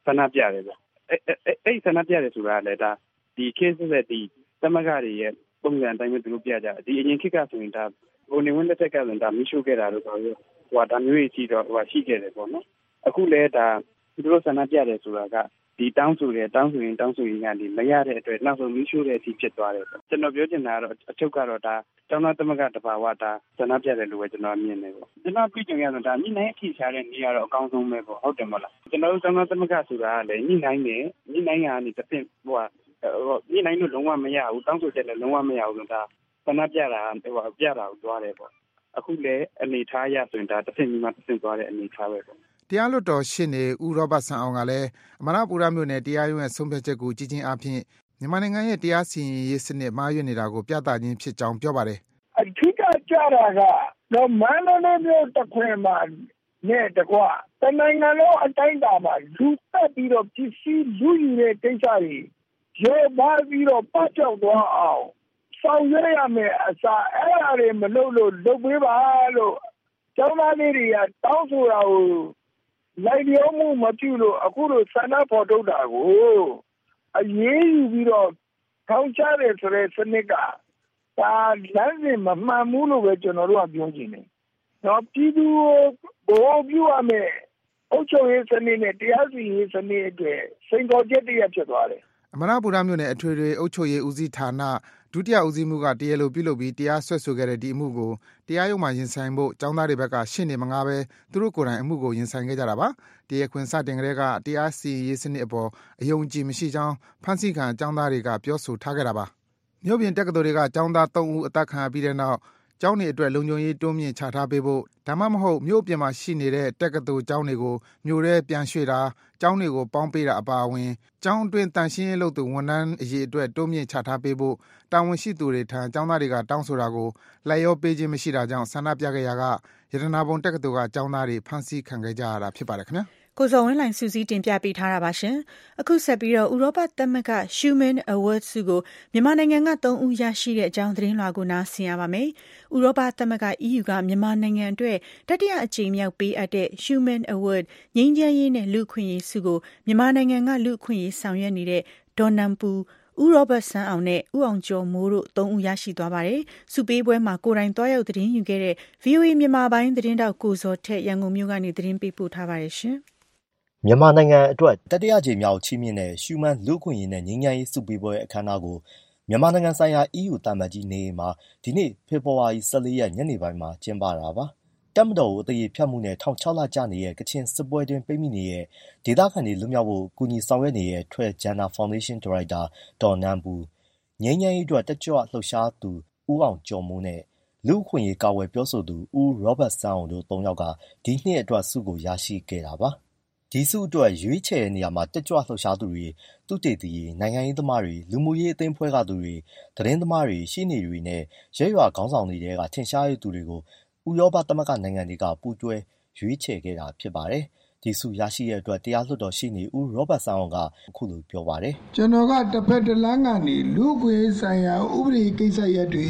ဆန္ဒပြတယ်ဗျအဲအဲ့ဆန္ဒပြတယ်ဆိုတာလည်းဒါဒီ case တဲ့ဒီသမဂ္ဂတွေရဲ့ပုံစံအတိုင်းပဲသူတို့ပြကြဒီအရင်ခေတ်ကဆိုရင်ဒါဟိုနေဝင်လက်ထက်ကဆိုရင်ဒါမရှိခဲ့တာလို့ဆိုတော့ဟိုဒါမျိုးကြီးရှိတော့ဟိုရှိခဲ့တယ်ပေါ့နော်အခုလဲဒါသူတို့ဆန္ဒပြတယ်ဆိုတာကဒီတောင်းဆိုတယ်တောင်းဆိုရင်တောင်းဆိုရင်ကနေမရတဲ့အတွက်နောက်ဆုံးမရှိတဲ့အထိဖြစ်သွားတယ်ပေါ့ကျွန်တော်ပြောချင်တာကတော့အချုပ်ကတော့ဒါကျောင်းသားသမဂ္ဂတဘာဝဒါဆန္ဒပြတယ်လို့ပဲကျွန်တော်မြင်တယ်ပေါ့ကျွန်တော်ပြကြုံရတော့ဒါညနိုင်အထိရှားတဲ့နေရာတော့အကောင်းဆုံးပဲပေါ့ဟုတ်တယ်မဟုတ်လားကျွန်တော်တို့ကျောင်းသားသမဂ္ဂဆိုတာကလည်းညနိုင်တယ်ညနိုင်ကနေတစ်ဆင့်ဟိုကညနိုင်လို့လုံးဝမရဘူးတောင်းဆိုချက်လည်းလုံးဝမရဘူးလို့ဒါဆန္ဒပြတာဟိုပြတာကိုသွားတယ်ပေါ့အခုလည်းအနေထားရဆိုရင်ဒါတစ်ဆင့်ပြီးမှတစ်ဆင့်သွားတဲ့အနေထားပဲပေါ့တရားလွှတ်တော်ရှေ့နေဦးရောဘတ်ဆန်အောင်ကလည်းအမရပူရမြို့နယ်တရားရုံးရဲ့ဆုံးဖြတ်ချက်ကိုကြီးချင်းအဖြစ်မြန်မာနိုင်ငံရဲ့တရားစီရင်ရေးစနစ်မှားယွင်းနေတာကိုပြသခြင်းဖြစ်ကြောင်းပြောပါတယ်အထူးကကြတာကတော့မန္တလေးမြို့တစ်ခွင်မှာနဲ့တကွတနိုင်ငံလုံးအတိုင်းအတာမှာလူတက်ပြီးတော့ပစ္စည်းလူယူတဲ့ကိစ္စတွေရောပါပြီးတော့ပတ်ကြောက်သွားအောင်ဆောင်ရွက်ရမယ်အစားအဲ့ဒါတွေမလုပ်လို့လုပ်ပေးပါလို့ကျောင်းသားလေးတွေကတောင်းဆိုတာကိုလိုက်လျောမှုမပြုလို့အခုလိုဆန္ဒဖော်ထုတ်တာကိုအရေးယူပြီးတော့ထောင်ချတယ်ဆိုတဲ့စနစ်ကဒါလမ်းစဉ်မမှန်ဘူးလို့ပဲကျွန်တော်တို့ကပြောချင်တယ်။တော့ပြည်သူကိုဘောပြုရမယ်အုပ်ချုပ်ရေးစနစ်နဲ့တရားစီရင်ရေးစနစ်အတွက်စိန်ခေါ်ချက်တရဖြစ်သွားတယ်။အမရပူရမြို့နယ်အထွေထွေအုပ်ချုပ်ရေးဦးစီးဌာနဒုတိယဦးစီးမှုကတရားလိုပြုလုပ်ပြီးတရားစွဲဆိုခဲ့တဲ့ဒီအမှုကိုတရားရုံးမှာရင်ဆိုင်ဖို့ចောင်းသားတွေဘက်ကရှင်းနေမငါပဲသူတို့ကိုယ်တိုင်အမှုကိုရင်ဆိုင်ခဲ့ကြတာပါတရားခွင်စတင်ကြတဲ့ကတရားစီရင်ရေးစနစ်အပေါ်အယုံကြည်မရှိကြောင်းဖန်ဆီးခံចောင်းသားတွေကပြောဆိုထားခဲ့တာပါမြို့ပြင်တက္ကသိုလ်တွေကចောင်းသားသုံးဦးအသက်ခံပြီးတဲ့နောက်ကျောင်းတွေအတွက်လုံခြုံရေးတိုးမြင့်ချထားပေးဖို့ဒါမှမဟုတ်မြို့ပြင်မှာရှိနေတဲ့တက္ကသိုလ်ကျောင်းတွေကိုမြို့ထဲပြန်ရွှေ့တာကျောင်းတွေကိုပေါင်းပေးတာအပါအဝင်ကျောင်းအတွင်းတန်ရှင်းရေးလုပ်သူဝန်ထမ်းအရေးအတွက်တိုးမြင့်ချထားပေးဖို့တာဝန်ရှိသူတွေထံကျောင်းသားတွေကတောင်းဆိုတာကိုလိုက်ရောပေးခြင်းမရှိတာကြောင့်ဆန္ဒပြခဲ့ရာကရတနာပုံတက္ကသိုလ်ကကျောင်းသားတွေဖမ်းဆီးခံခဲ့ကြရတာဖြစ်ပါတယ်ခင်ဗျာကိုဇော်ဝင်းလှိုင်စူးစီးတင်ပြပေးထားတာပါရှင်အခုဆက်ပြီးတော့ဥရောပသမဂ္ဂ Schuman Award ဆုကိုမြန်မာနိုင်ငံကသုံးဦးရရှိတဲ့အကြောင်းသတင်းလွှာကိုနားဆင်ရပါမယ်ဥရောပသမဂ္ဂ E U ကမြန်မာနိုင်ငံအတွက်တတိယအကြိမ်မြောက်ပေးအပ်တဲ့ Schuman Award ငြိမ်းချမ်းရေးနဲ့လူ့အခွင့်အရေးဆုကိုမြန်မာနိုင်ငံကလူ့အခွင့်အရေးဆောင်ရွက်နေတဲ့ဒေါ်နန်ပူဦးရောဘတ်ဆန်းအောင်နဲ့ဦးအောင်ကျော်မိုးတို့သုံးဦးရရှိသွားပါတယ်။စုပေးပွဲမှာကိုယ်တိုင်တွားရောက်သတင်းယူခဲ့တဲ့ ဗွီအိုအေ မြန်မာပိုင်းသတင်းတောက်ကိုဇော်ထက်ရန်ကုန်မြို့ကနေသတင်းပေးပို့ထားပါတယ်ရှင်။မြန်မာနိုင်ငံအတွက်တတိယကြိမ်မြောက်ချီးမြှင့်တဲ့ရှူမန်လူ့အခွင့်အရေးနဲ့ငြိမ်းချမ်းရေးစုပေးပွဲအခမ်းအနားကိုမြန်မာနိုင်ငံဆိုင်ရာ E U တာမန်ကြီးနေမှာဒီနေ့ဖေဖော်ဝါရီ၁၄ရက်ညနေပိုင်းမှာကျင်းပတာပါ။တပ်မတော်ကိုအသေးဖြတ်မှုနဲ့ထောင်ချလကြာနေတဲ့ကချင်စစ်ပွဲတွင်ပိတ်မိနေတဲ့ဒေသခံတွေလွတ်မြောက်ဖို့ကူညီဆောင်ရွက်နေတဲ့ထွဲဂျန်နာဖောင်ဒေးရှင်းဒါရိုက်တာဒေါ်နန်ပူငြိမ်းချမ်းရေးအတွက်တက်ကြွလှုပ်ရှားသူဦးအောင်ကျော်မိုးနဲ့လူ့အခွင့်အရေးကာဝယ်ပြောဆိုသူဦးရောဘတ်ဆန်းအောင်တို့သုံးယောက်ကဒီနှစ်အတွက်ဆုကိုရရှိခဲ့တာပါ။ဒီဆုအတွက်ရွေးချယ်နေရာမှာတက်ကြွလှုပ်ရှားသူတွေသူတေသီနိုင်ငံရေးသမားတွေလူမှုရေးအသင်းဖွဲ့ကသူတွေသတင်းသမားတွေရှင်းနေတွေနဲ့ရဲရွာခေါင်းဆောင်တွေကထင်ရှားရသူတွေကိုဥရောပသမဂ္ဂနိုင်ငံတွေကပူးတွဲရွေးချယ်ခဲ့တာဖြစ်ပါတယ်။ဒီဆုရရှိတဲ့အတွက်တရားလွှတ်တော်ရှေ့နေဦးရောဘတ်ဆန်းအောင်ကအခုလိုပြောပါတယ်။ကျွန်တော်ကတစ်ဖက်တစ်လမ်းကနေလူ့အခွင့်အရေးဆိုင်ရာဥပဒေကိစ္စရပ်တွေ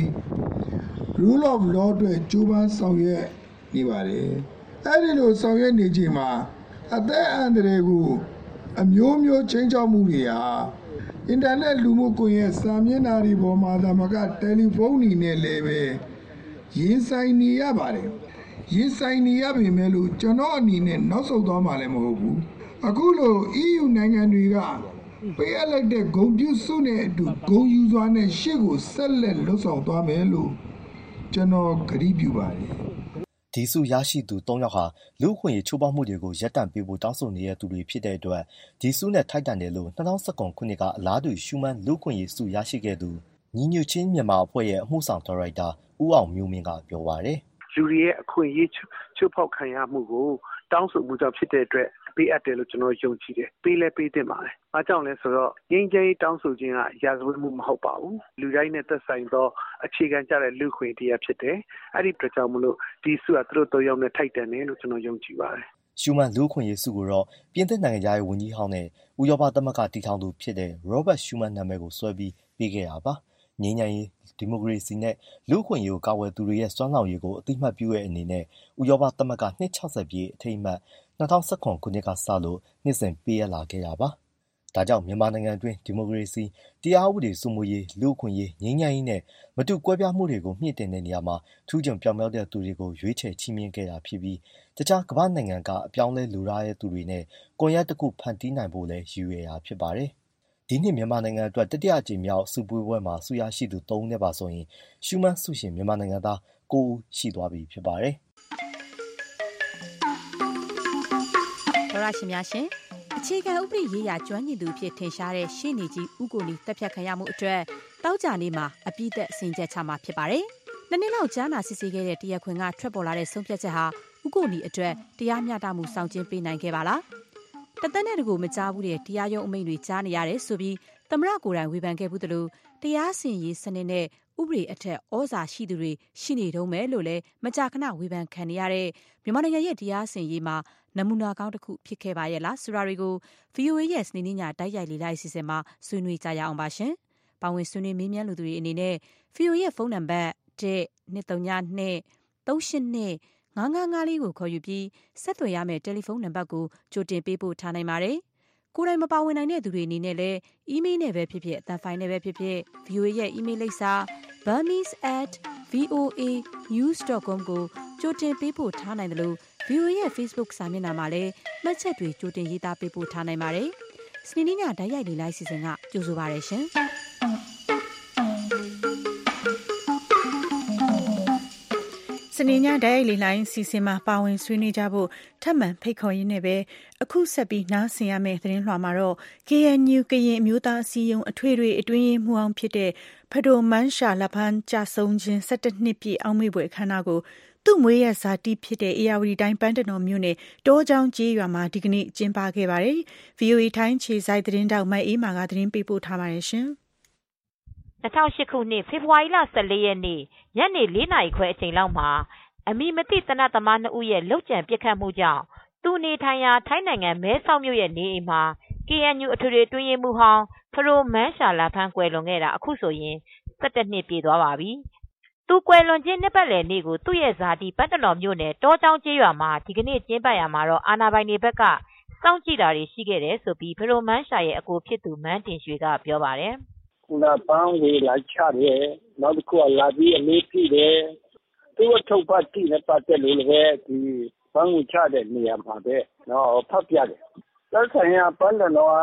rule of law တွေကြိုးပမ်းဆောင်ရွက်နေပါတယ်။အဲဒီလိုဆောင်ရွက်နေချိန်မှာအသက်အန္တရာယ်ကိုအမျိုးမျိုးချင်းချောက်မှုတွေဟာအင်တာနက်လူမှုကွန်ရက်စာမျက်နှာတွေပေါ်မှာသာမကတယ်လီဖုန်းတွေနဲ့လည်းပဲရင်ဆိုင်နေရပါတယ်ရင်ဆိုင်နေရပေမဲ့လို့ကျွန်တော်အနေနဲ့နောက်ဆုတ်သွားမှလည်းမဟုတ်ဘူးအခုလို E U နိုင်ငံတွေကပေးအပ်လိုက်တဲ့ဂုဏ်ပြုဆုနဲ့အတူဂုဏ်ယူစွာနဲ့ရှေ့ကိုဆက်လက်လှုပ်ဆောင်သွားမယ်လို့ကျွန်တော်ကတိပြုပါတယ်ဒီဆုရရှိသူသုံးယောက်ဟာလူ့အခွင့်အရေးချိုးဖောက်မှုတွေကိုရပ်တန့်ပေးဖို့တောင်းဆိုနေတဲ့သူတွေဖြစ်တဲ့အတွက်ဒီဆုနဲ့ထိုက်တန်တယ်လို့၂၀၁၇ခုနှစ်ကအလားတူရှူမန်လူ့အခွင့်အရေးဆုရရှိခဲ့သူညီညွတ်ချင်းမြန်မာအဖွဲ့ရဲ့အမှုဆောင်ဒါရိုက်တာဦးအောင်မျိုးမင်းကပြောပါတယ်။လူတွေရဲ့အခွင့်အရေးချိုးဖောက်ခံရမှုကိုတောင်းဆိုမှုကြောင့်ဖြစ်တဲ့အတွက်ပေးအပ်တယ်လို့ကျွန်တော်ယုံကြည်တယ်။ပေးလဲပေးသင့်ပါတယ်။အားကြောင့်လဲဆိုတော့ငြိမ်းချမ်းရေးတောင်းဆိုခြင်းကရာဇဝတ်မှုမဟုတ်ပါဘူး။လူတိုင်းနဲ့သက်ဆိုင်သောအခြေခံကျတဲ့လူ့အခွင့်အရေးဖြစ်တယ်။အဲ့ဒီအတွက်ကြောင့်မလို့ဒီဆုကသူတို့သုံးယောက်နဲ့ထိုက်တန်တယ်လို့ကျွန်တော်ယုံကြည်ပါတယ်။ရှူမန်လူ့အခွင့်အရေးဆုကိုတော့ပြင်သစ်နိုင်ငံသားရဲ့ဝန်ကြီးဟောင်းနဲ့ဥရောပသမဂ္ဂတည်ထောင်သူဖြစ်တဲ့ Robert Schuman နာမည်ကိုဆွဲပြီးပေးခဲ့တာပါ။ငြိမ်းချမ်းရေးဒီမိုကရေစီနဲ့လူ့အခွင့်အရေးကိုကာဝယ်သူတွေရဲ့စွမ်းဆောင်ရည်ကိုအသိမှတ်ပြုတဲ့အနေနဲ့ဥရောပသမဂ္ဂနှစ်၆၀ပြည့်အထိမ်းအမှတ်၂၀၁၇ ခုနှစ်ကစလို့နှစ်စဉ်ပေးအပ်လာခဲ့တာပါ။ဒါကြောင့်မြန်မာနိုင်ငံတွင်းဒီမိုကရေစီတရားဥပဒေစိုးမိုးရေးလူ့အခွင့်အရေးငြိမ်းချမ်းရေးနဲ့မတူကွဲပြားမှုတွေကိုမြင့်တင်တဲ့နေရာမှာထူးချွန်ပြောင်မြောက်တဲ့သူတွေကိုရွေးချယ်ချီးမြှင့်ခဲ့တာဖြစ်ပြီးတခြားကမ္ဘာနိုင်ငံကအပြောင်းလဲလိုလားတဲ့သူတွေနဲ့ကွန်ရက်တစ်ခုဖန်တီးနိုင်ဖို့လည်းရည်ရွယ်တာဖြစ်ပါတယ်။ဒီနှစ်မြန်မာနိုင်ငံအတွက်တတိယအကြိမ်မြောက်စုပွဲပွဲမှာဆုရရှိသူသုံးဦးနဲ့ပါဆိုရင်ရှူမန်းဆုရှင်မြန်မာနိုင်ငံသားကိုးဦးရှိသွားပြီဖြစ်ပါတယ်။ဒေါ်ရရှင်များရှင်အခြေခံဥပဒေရေးရာကျွမ်းကျင်သူဖြစ်ထင်ရှားတဲ့ရှေ့နေကြီးဦးကိုနီတပ်ဖြတ်ခံရမှုအတွက်တောက်ကြနေ့မှာအပြည့်သက်အစီရင်ချက်ချမှာဖြစ်ပါတယ်။နှစ်နှစ်လောက်ကြားနာစစ်ဆေးခဲ့တဲ့တရားခွင်ကထွက်ပေါ်လာတဲ့ဆုံးဖြတ်ချက်ဟာဦးကိုနီအတွက်တရားမျှတမှုဆောင်ကျဉ်ပေးနိုင်ခဲ့ပါလား။တသက်နဲ့တကူမကြားဘူးတဲ့တရားရုံးအမိန့်တွေကြားနေရတယ်ဆိုပြီးသမ္မတကိုယ်တိုင်ဝေဖန်ခဲ့ဘူးသလိုတရားစီရင်ရေးစနစ်နဲ့ဥပဒေအထက်ဩဇာရှိသူတွေရှိနေတုံးမယ်လို့လည်းမကြာခဏဝေဖန်ခံနေရတဲ့မြန်မာနိုင်ငံရဲ့တရားစီရင်ရေးမှာနမူနာကောင်းတစ်ခုဖြစ်ခဲ့ပါရဲ့လားဆိုတာတွေကို ဗွီအိုအေ ရဲ့စနေနေ့ညတိုက်ရိုက်လေးလိုက်အစီအစဉ်မှာဆွေးနွေးကြရအောင်ပါရှင်။ပါဝင်ဆွေးနွေးမေးမြန်းလူသူတွေအနေနဲ့ ဗွီအိုအေ ရဲ့ဖုန်းနံပါတ် ၁ ၂ ၃ ၂ ၃ ၈ ၂ ၅၅၅ လေးကိုခေါ်ယူပြီးဆက်သွယ်ရမယ့်တယ်လီဖုန်းနံပါတ်ကိုကြိုတင်ပေးပို့ထားနိုင်ပါတယ်။ကိုယ်တိုင်မပါဝင်နိုင်တဲ့သူတွေအနေနဲ့လည်းအီးမေးလ်နဲ့ပဲဖြစ်ဖြစ်အသံဖိုင်နဲ့ပဲဖြစ်ဖြစ် ဗွီအိုအေ ရဲ့အီးမေးလ်လိပ်စာ burmese at voa news dot com ကိုကြိုတင်ပေးပို့ထားနိုင်တယ်လို့ ဗွီအိုအေ ရဲ့ Facebook စာမျက်နှာမှာလည်းမှတ်ချက်တွေကြိုတင်ရေးသားပေးပို့ထားနိုင်ပါတယ်။စနေနေ့ညဓာတ်ရိုက်လေးလိုက်စီစဉ်ကကြိုဆိုပါရရှင်။စနေညဓာတ်ရိုက်လေးလိုက်စီစဉ်မှာပါဝင်ဆွေးနွေးကြဖို့ထပ်မံဖိတ်ခေါ်ရင်းနဲ့ပဲအခုဆက်ပြီးနားဆင်ရမယ့်သတင်းလွှာမှာတော့ ကေအန်ယူ ကရင်အမျိုးသားအစည်းအရုံးအထွေထွေအတွင်းရေးမှူးအောင်ဖြစ်တဲ့ဖဒိုမန်းရှာလဖန်းကြဆုံးခြင်း၁၁နှစ်ပြည့်အောက်မေ့ပွဲအခမ်းအနားကိုသူ့မွေးရဇာတိဖြစ်တဲ့အေရဝတီတိုင်းပန်းတနော်မြို့နယ်တောချောင်းကျေးရွာမှာဒီကနေ့ကျင်းပခဲ့ပါတယ်။ ဗွီအိုအေထိုင်းခြေစိုက်သတင်းတောက်မတ်အေးမာကသတင်းပေးပို့ထားပါတယ်ရှင်။၂၀၀၈ခုနှစ်ဖေဖေါ်ဝါရီလ၁၄ရက်နေ့ညနေ၄နာရီခွဲအချိန်လောက်မှာအမည်မသိသေနတ်သမားနှစ်ဦးရဲ့လုပ်ကြံပစ်ခတ်မှုကြောင့်သူနေထိုင်ရာထိုင်းနိုင်ငံမဲဆောက်မြို့ရဲ့နေအိမ်မှာ ကေအန်ယူ အထွေထွေအတွင်းရေးမှူးဟောင်းဖဒိုမန်းရှာလဖန်းကွယ်လွန်ခဲ့တာအခုဆိုရင်၁၁နှစ်ပြည့်သွားပါပြီ။သူကွယ်လွန်ခြင်းနှစ်ပတ်လည်နေ့ကိုသူ့ရဲ့ဇာတိပန်းတနော်မြို့နယ်တောချောင်းကျေးရွာမှာဒီကနေ့ကျင်းပရာမှာတော့အာဏာပိုင်တွေဘက်ကစောင့်ကြည့်တာတွေရှိခဲ့တယ်ဆိုပြီးဖဒိုမန်းရှာရဲ့အကိုဖြစ်သူမန်းတင်ရွှေကပြောပါတယ်။ခုနပန်းဝေလာချတယ်နောက်တစ်ခုကလာပြီးအလေးပြည့်တယ်သူ့ထုတ်ပတ်တိနဲ့ပတ်သက်လို့လည်းဒီပန်းကိုချတဲ့နေရာမှာပဲနော်ဖတ်ပြတယ်။လက်ဆိုင်ရာပန်းတနော်က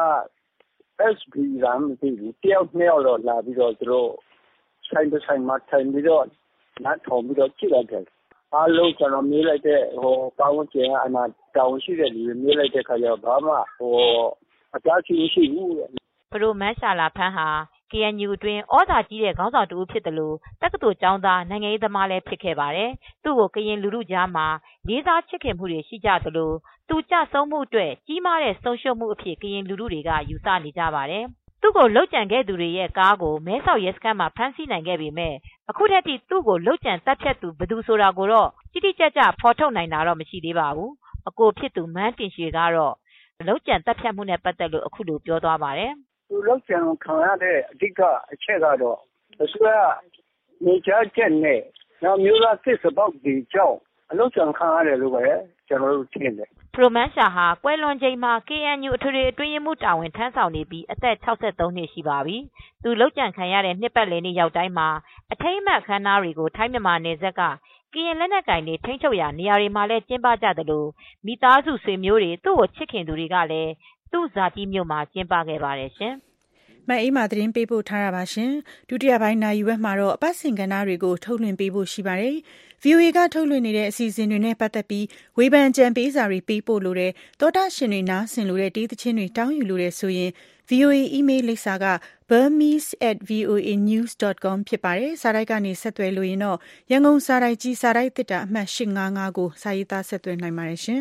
S B ရမ်းပြီးတယောက်နှစ်ယောက်တော့လာပြီးတော့သူတို့ဆိုင်တဲ့ဆိုင်မှာထိုင်ပြီးတော့နားထောင်ပြီးတော့ကြည့်လိုက်တယ်။အားလုံးကျွန်တော်မေးလိုက်တဲ့ဟိုကောင်းကျင်အနာတောင်းရှိတဲ့လူတွေမေးလိုက်တဲ့ခါကျတော့ဘာမှဟိုအတားရှိရှိဘူးတဲ့။ဖဒိုမန်းရှာလာဖန်းဟာကေအန်ယူ အတွင်းဩဇာကြီးတဲ့ခေါင်းဆောင်တူဖြစ်တယ်လို့တက္ကသိုလ်ကျောင်းသားနိုင်ငံရေးသမားလည်းဖြစ်ခဲ့ပါတယ်။သူ့ကိုကရင်လူထုကြားမှာလေးစားချစ်ခင်မှုတွေရှိကြသလိုသူကြဆုံးမှုအတွက်ကြီးမားတဲ့ဆုံးရှုံးမှုအဖြစ်ကရင်လူထုတွေကယူဆနေကြပါတယ်။သူ့ကိုလှုပ်ကြံခဲ့သူတွေရဲ့ကားကိုမဲဆောက်ရဲစခန်းမှာဖမ်းဆီးနိုင်ခဲ့ပေမဲ့အခုထက်ထိသူ့ကိုလှုပ်ကြံတပ်ဖြတ်သူဘယ်သူဆိုတာကိုတော့တိတိကျကျဖော်ထုတ်နိုင်တာတော့မရှိသေးပါဘူး။အကိုဖြစ်သူမန်းတင်ရွှေကတော့လှုပ်ကြံတပ်ဖြတ်မှုနဲ့ပတ်သက်လို့အခုလိုပြောသွားပါတယ်။သူလောက်ကျန်ခံရတဲ့အဓိကအချက်ကတော့အစိုးရနေကြချက်နဲ့နောက်မျိုးသားစစ်စပေါက်ဒီကြောင့်အလောက်ကျန်ခံရတယ်လို့ပဲကျွန်တော်တို့ထင်တယ်။ပရိုမန်ရှာဟာကွယ်လွန်ချိန်မှာ ကေအန်ယူ အထွေထွေအတွင်းရေးမှူးတာဝန်ထမ်းဆောင်နေပြီးအသက်၆၃နှစ်ရှိပါပြီ။သူလောက်ကျန်ခံရတဲ့နှစ်ပတ်လည်နေ့ရောက်တိုင်းမှာအထိမ်းအမှတ်အခမ်းအနားတွေကိုထိုင်းမြန်မာနယ်စပ်ကကရင်လက်နက်ကိုင်တွေထိန်းချုပ်ရာနေရာတွေမှာလည်းကျင်းပကြသလိုမိသားစုဆွေမျိုးတွေသူ့ကိုချစ်ခင်သူတွေကလည်းသူ့ဇာတိမြို့မှာကျင်းပခဲ့ပါတယ်ရှင်။မအေးမာသတင်းပေးပို့ထားတာပါရှင်ဒုတိယပိုင်းနာယူဝက်မှာတော့အပတ်စဉ်ကဏ္ဍတွေကိုထုတ်လွှင့်ပေးဖို့ရှိပါတယ် ဗွီအိုအေ ကထုတ်လွှင့်နေတဲ့အစီအစဉ်တွေနဲ့ပတ်သက်ပြီးဝေဖန်ကြံပေးစာတွေပေးပို့လို့တဲ့သောတာရှင်တွေနားဆင်လို့တဲ့တေးသချင်းတွေတောင်းယူလို့တဲ့ဆိုရင် ဗွီအိုအေ email လိပ်စာက burmese at voa news dot com ဖြစ်ပါတယ်စာတိုက်ကနေဆက်သွယ်လို့ရင်တော့ရန်ကုန်စာတိုက်ကြီးစာတိုက်တစ်တာအမှတ်၈၅၅ကိုစာရေးသားဆက်သွယ်နိုင်ပါတယ်ရှင်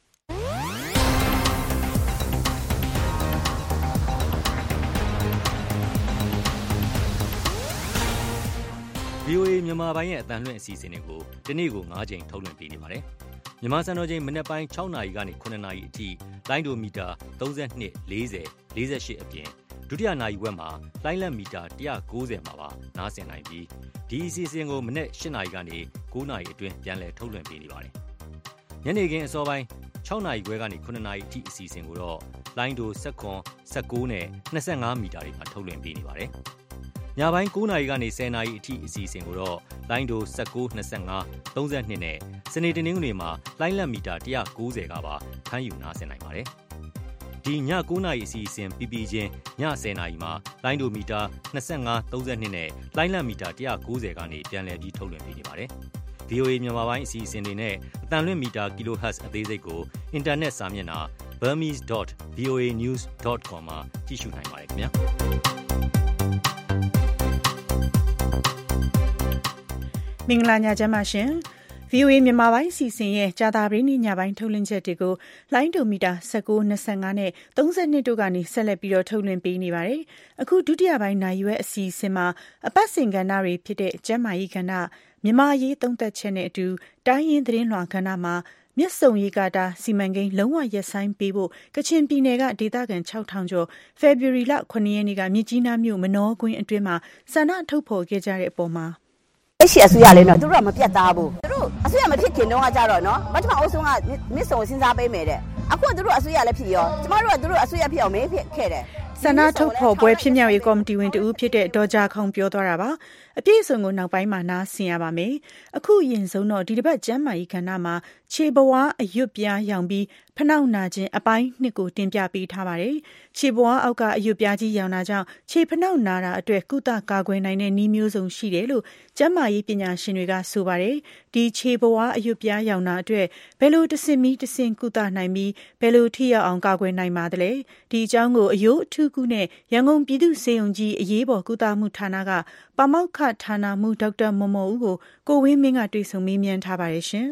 ဗွီအိုအေမြန်မာပိုင်းရဲ့အသံလွှင့်အစီအစဉ်တွေကိုဒီနေ့ကို၅ချိန်ထုတ်လွှင့်ပေးနေပါတယ်။မြန်မာစံတော်ချိန်မနက်ပိုင်း၆နာရီကနေ၇နာရီအထိလိုင်းဒိုမီတာ၃၂ ၄၀ ၄၈အပြင်ဒုတိယနာရီဝက်မှာလိုင်းလက်မီတာ၁၉၀မှာပါနားဆင်နိုင်ပြီးဒီအစီအစဉ်ကိုမနက်၈နာရီကနေ၉နာရီအတွင်းပြန်လည်ထုတ်လွှင့်ပေးနေပါတယ်။ညနေခင်းအစောပိုင်း၆နာရီခွဲကနေခုနှစ်နာရီအထိအစီအစဉ်ကိုတော့လိုင်းဒို၁၇ ၁၉နဲ့၂၅မီတာတွေမှာထုတ်လွှင့်ပေးနေပါတယ်။ညပိုင်း၉နာရီကနေ၁၀နာရီအထိအစီအစဉ်ကိုတော့လိုင်းဒို၁၉ ၂၅ ၃၂နဲ့စနေတနင်္ဂနွေမှာလိုင်းလက်မီတာ၁၉၀ကပါဖမ်းယူနားဆင်နိုင်ပါတယ်။ဒီည၉နာရီအစီအစဉ်ပြီးပြီးချင်းည၁၀နာရီမှာလိုင်းဒိုမီတာ၂၅ ၃၂နဲ့လိုင်းလက်မီတာ၁၉၀ကနေပြန်လည်ပြီးထုတ်လွှင့်ပေးနေပါတယ်။ဗီအိုအေ မြန်မာပိုင်းအစီအစဉ်တွေနဲ့အတန်လွင့်မီတာ kilohertz အသေးစိတ်ကိုအင်တာနက်စာမျက်နှာ burmese dot v o a news dot com မှာကြည့်ရှုနိုင်ပါတယ်ခင်ဗျာမင်္ဂလာညချမ်းပါရှင် ဗီအိုအေ မြန်မာပိုင်းအစီအစဉ်ရဲ့ကြာသပတေးနေ့ညပိုင်းထုတ်လွှင့်ချက်တွေကိုလိုင်းဒိုမီတာ၁၉ ၂၅နဲ့၃၂တို့ကနေဆက်လက်ပြီးတော့ထုတ်လွှင့်ပေးနေပါတယ်အခုဒုတိယပိုင်းနိုင်ရွယ်အစီအစဉ်မှာအပတ်စဉ်ကဏ္ဍတွေဖြစ်တဲ့ကျန်းမာရေးကဏ္ဍမြန်မာရေးသုံးသက်ချက်နဲ့အတူတိုင်းရင်းသတင်းလွှာကဏ္ဍမှာမြစ်ဆုံရေကာတာစီမံကိန်းလုံးဝရပ်ဆိုင်းပေးဖို့ကချင်ပြည်နယ်ကဒေသခံ၆ထောင်ကျော်ဖေဖော်ဝါရီလခုနှစ်ရက်နေ့ကမြစ်ကြီးနားမြို့မနောကွင်းအတွင်းမှာဆန္ဒထုတ်ဖော်ခဲ့ကြတဲ့အပေါ်မှာအရှိအစိုးရလေးနော်သူတို့ကမပြတ်သားဘူးသူတို့အစိုးရမဖြစ်ခင်တော့ကကြတော့နော်ပထမအဆုံးကမြစ်ဆုံစဉ်းစားပေးမယ်တဲ့အခုကသူတို့အစိုးရလည်းဖြစ်ရောကျမတို့ကသူတို့အစိုးရဖြစ်အောင်မဖြစ်ခဲ့တယ်ဆန္ဒထုတ်ဖော်ပွဲဖြစ်မြောက်ရေးကော်မတီဝင်တူဖြစ်တဲ့ဒေါ်ကြာခုံပြောသွားတာပါအပြည့်အစုံကိုနောက်ပိုင်းမှာနားဆင်ရပါမယ်အခုအရင်ဆုံးတော့ဒီတစ်ပတ်ကျမ်းမာရေးကဏ္ဍမှာခြေဘဝအရွတ်ပြားရောင်ပြီးဖနှောက်နာခြင်းအပိုင်းနှစ်ကိုတင်ပြပေးထားပါတယ်ခြေဘဝအောက်ကအရွတ်ပြားကြီးရောင်တာကြောင့်ခြေဖနှောက်နာတာအတွက်ကုသကာကွယ်နိုင်တဲ့နည်းမျိုးစုံရှိတယ်လို့ကျမ်းမာရေးပညာရှင်တွေကဆိုပါတယ်ဒီခြေဘဝအရွတ်ပြားရောင်တာအတွက်ဘယ်လိုတဆင့်မီတဆင့်ကုသနိုင်ပြီးဘယ်လိုထိရောက်အောင်ကာကွယ်နိုင်ပါသလဲဒီအကြောင်းကိုအယိုးအထူးကုနဲ့ရန်ကုန်ပြည်သူ့ဆေးရုံကြီးအရေးပေါ်ကုသမှုဌာနကပါမောက္ခဌာနမှူးဒေါက်တာမော်မော်ဦးကိုကိုဝင်းမင်းကတွေ့ဆုံမေးမြန်းထားပါတယ်ရှင်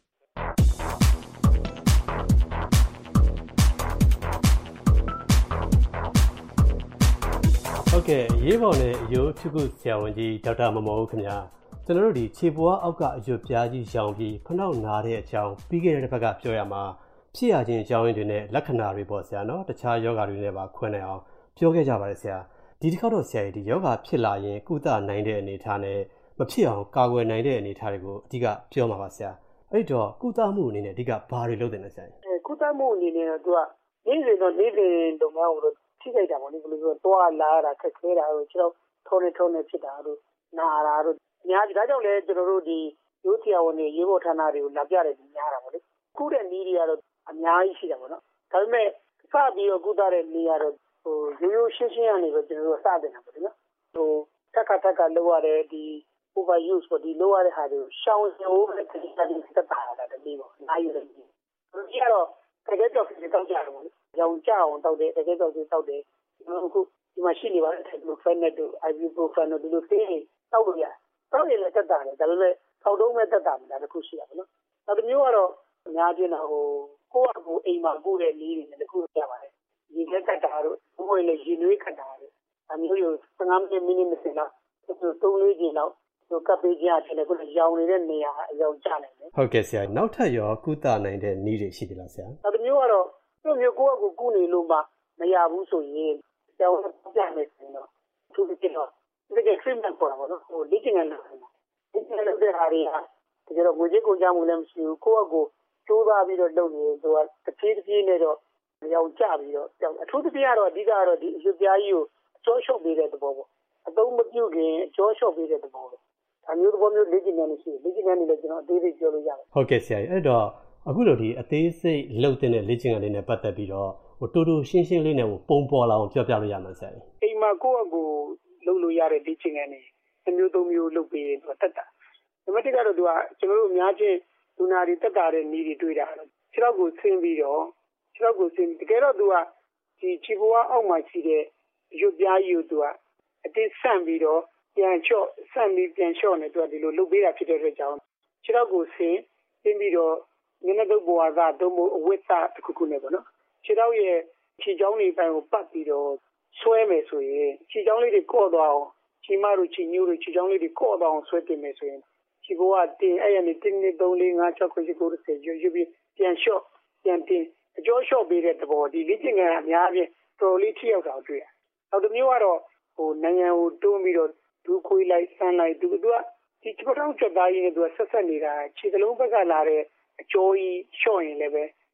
ဟုတ်ကဲ့ရေးပေါ်နဲ့အယိုးအထူးကုဆရာဝန်ကြီးဒေါက်တာမော်မော်ဦးခင်ဗျာကျွန်တော်တို့ဒီခြေပွားအောက်ကအရွတ်ပြားကြီးရောင်ပြီးဖနှောက်နာတဲ့အကြောင်းပြီးခဲ့တဲ့ဘက်ကပြောရမှာဖြစ်ရခြင်းအကြောင်းရင်းတွေနဲ့လက္ခဏာတွေပေါ့ဆရာနော်တခြားယောဂတွေနဲ့ပါခွဲနိုင်အောင်ပြောခဲ့ကြပါတယ်ဆရာဒီတစ်ခေါက်တော့ဆရာကြီးဒီယောဂဖြစ်လာရင်ကုသနိုင်တဲ့အနေအထားနဲ့မဖြစ်အောင်ကာကွယ်နိုင်တဲ့အနေအထားတွေကိုအဓိကပြောမှာပါဆရာအဲ့တော့ကုသမှုအနေနဲ့အဓိကဘာတွေလုပ်တင်လဲဆရာကြီးအဲကုသမှုအနေနဲ့တော့သူကနေ့စဉ်တော့နေ့စဉ်လုပ်ငန်းကိုတော့ထိခိုက်တာပေါ့လေဘယ်လိုဆိုတော့သွားလာတာခက်ခဲတာတို့ကျွန်တော်ထုံးနေထုံးနေဖြစ်တာတို့နာတာတို့အများကြီးဒါကြောင့်လည်းကျွန်တော်တို့ဒီရိုးဆရာဝန်တွေရေးပေါ်ဌာနတွေကိုလာပြတယ်ညများတာပေါ့လေကုတဲ့နည်းတွေကတော့အများကြီးရှိတာပေါ့နော်ဒါပေမဲ့စပြီးတော့ကုသတဲ့နည်းကတော့ဟိုရိုးရိုးရှင်းရှင်းကနေပဲကျွန်တော်တို့စတင်တာပေါ့လေနော်ဟိုတက်ခါတက်ခါလောက်ရတယ်ဒီ over use ပေါ့ဒီလောက်ရတဲ့ဟာတွေကိုရှောင်ရုံပဲတတိယတိသက်တာတာတတိပေါ့နိုင်ရတယ်ဒီကတော့တကယ်တော့ဒီတောက်ကြတယ်ပေါ့ရောင်ကြအောင်တောက်တယ်တကယ်တော့ဒီတောက်တယ်ကျွန်တော်အခုဒီမှာရှိနေပါတယ် ibuprofen တို့ ibuprofen တို့ဒီလိုသေးတောက်လို့ရတယ်တောက်ရင်လည်းသက်တာတယ်ဒါပေမဲ့ထောက်တုံးမဲ့သက်တာမလားတခုရှိရပါတော့နောက်တစ်မျိုးကတော့အများကြီးတော့ဟိုကိုယ့်အကူအိမ်မှာကိုယ့်ရဲ့လေးတွေနဲ့တခုရပါတယ်ဒီလက်သက်တာတို့ဘိုးလေးရင်နွေးခတ်တာတို့အမျိုးမျိုးပငါးမိနစ်မိနစ်လောက်သူသုံးလေးကျင်လောက်သူကပ်ပေးကြတယ်ကိုယ်ရောင်နေတဲ့နေရာအရောင်ကျနိုင်တယ်ဟုတ်ကဲ့ဆရာနောက်ထပ်ရောကုသနိုင်တဲ့နည်းတွေရှိသလားဆရာနောက်တစ်မျိုးကတော့သူ့မျိုးကိုယ့်အကူကုနေလို့မှမရဘူးဆိုရင်ကျောင်းပြမယ်ဆိုတော့သူကကျတော့ဒီက treatment ပေါ်တာပေါ့နော်ဟိုလေ့ကျင့်ခန်းလုပ်တယ်လေ့ကျင့်လုပ်တဲ့ဟာတွေကတကယ်တော့ငွေကြေးကုန်ကြမှုလည်းမရှိဘူးကိုယ့်အကူကျိုးသားပြီးတော့လုပ်နေသူကတစ်ပြေးတစ်ပြေးနဲ့တော့ရောင်ကျပြီးတော့အထူးသဖြင့်ကတော့အဓိကတော့ဒီအရွတ်ပြားကြီးကိုအကျော်လျှော့ပေးတဲ့သဘောပေါ့အသုံးမပြုခင်အကျော်လျှော့ပေးတဲ့သဘောပေါ့အမျိုးသဘောမျိုးလေ့ကျင့်ခန်းနေရှိလေ့ကျင့်ခန်းနေလည်းကျွန်တော်အသေးစိတ်ပြောလို့ရတယ်ဟုတ်ကဲ့ဆရာကြီးအဲ့တော့အခုလိုဒီအသေးစိတ်လှုပ်တဲ့လေ့ကျင့်ခန်းလေးနဲ့ပတ်သက်ပြီးတော့ဟိုတူတူရှင်းရှင်းလေးနဲ့ဟိုပုံပေါ်လာအောင်ပြောပြလို့ရမှာဆရာကြီးအိမ်မှာကိုယ့်အကူလုပ်လို့ရတဲ့လေ့ကျင့်ခန်းနေအမျိုးသုံးမျိုးလုပ်ပေးရင်သူတက်တာဒီမတိကတော့သူကကျွန်တော်တို့အများချင်းလူနာတွေတက်တာတဲ့နည်းတွေတွေ့တာခြေထောက်ကိုဆင်းပြီးတော့ခြေထောက်ကိုဆင်းတကယ်တော့သူကဒီခြေဘဝအောက်မှာရှိတဲ့ရွတ်ပြားကြီးကိုသူကအတင်းဆန့်ပြီးတော့ပြန်ချော့ဆန့်ပြီးပြန်ချော့နေသူကဒီလိုလုပ်ပေးတာဖြစ်တဲ့အတွက်ကြောင့်ခြေထောက်ကိုဆင်းဆင်းပြီးတော့မျက်နှာတုပ်ဘဝကသုံးဖို့အဝတ်စားတစ်ခုခုနဲ့ပေါ့နော်ခြေထောက်ရဲ့ခြေချောင်းလေးပိုင်းကိုပတ်ပြီးတော့ဆွဲမယ်ဆိုရင်ခြေချောင်းလေးတွေကော့သွားအောင်ခြေမတို့ခြေညိုးတို့ခြေချောင်းလေးတွေကော့သွားအောင်ဆွဲတင်မယ်ဆိုရင်ခြေဘဝတင်အဲ့ရနေတင်းနေသုံးလေးငါးခြောက်ခုရှိကိုဆယ်ရွရွပြီးပြန်လျှော့ပြန်တင်အကျော်လျှော့ပေးတဲ့သဘောဒီလေ့ကျင့်ခန်းအများကြီးတော်လေးထိရောက်တာတွေ့ရနောက်တစ်မျိုးကတော့ဟိုနိုင်ငံကိုတွန်းပြီးတော့ဒူးခွေးလိုက်ဆန်းလိုက်သူကဒီချောင်းချက်သားကြီးနဲ့သူကဆက်ဆက်နေတာခြေစလုံးဘက်ကလာတဲ့အကျော်ကြီးလျှော့ရင်လည်းပဲ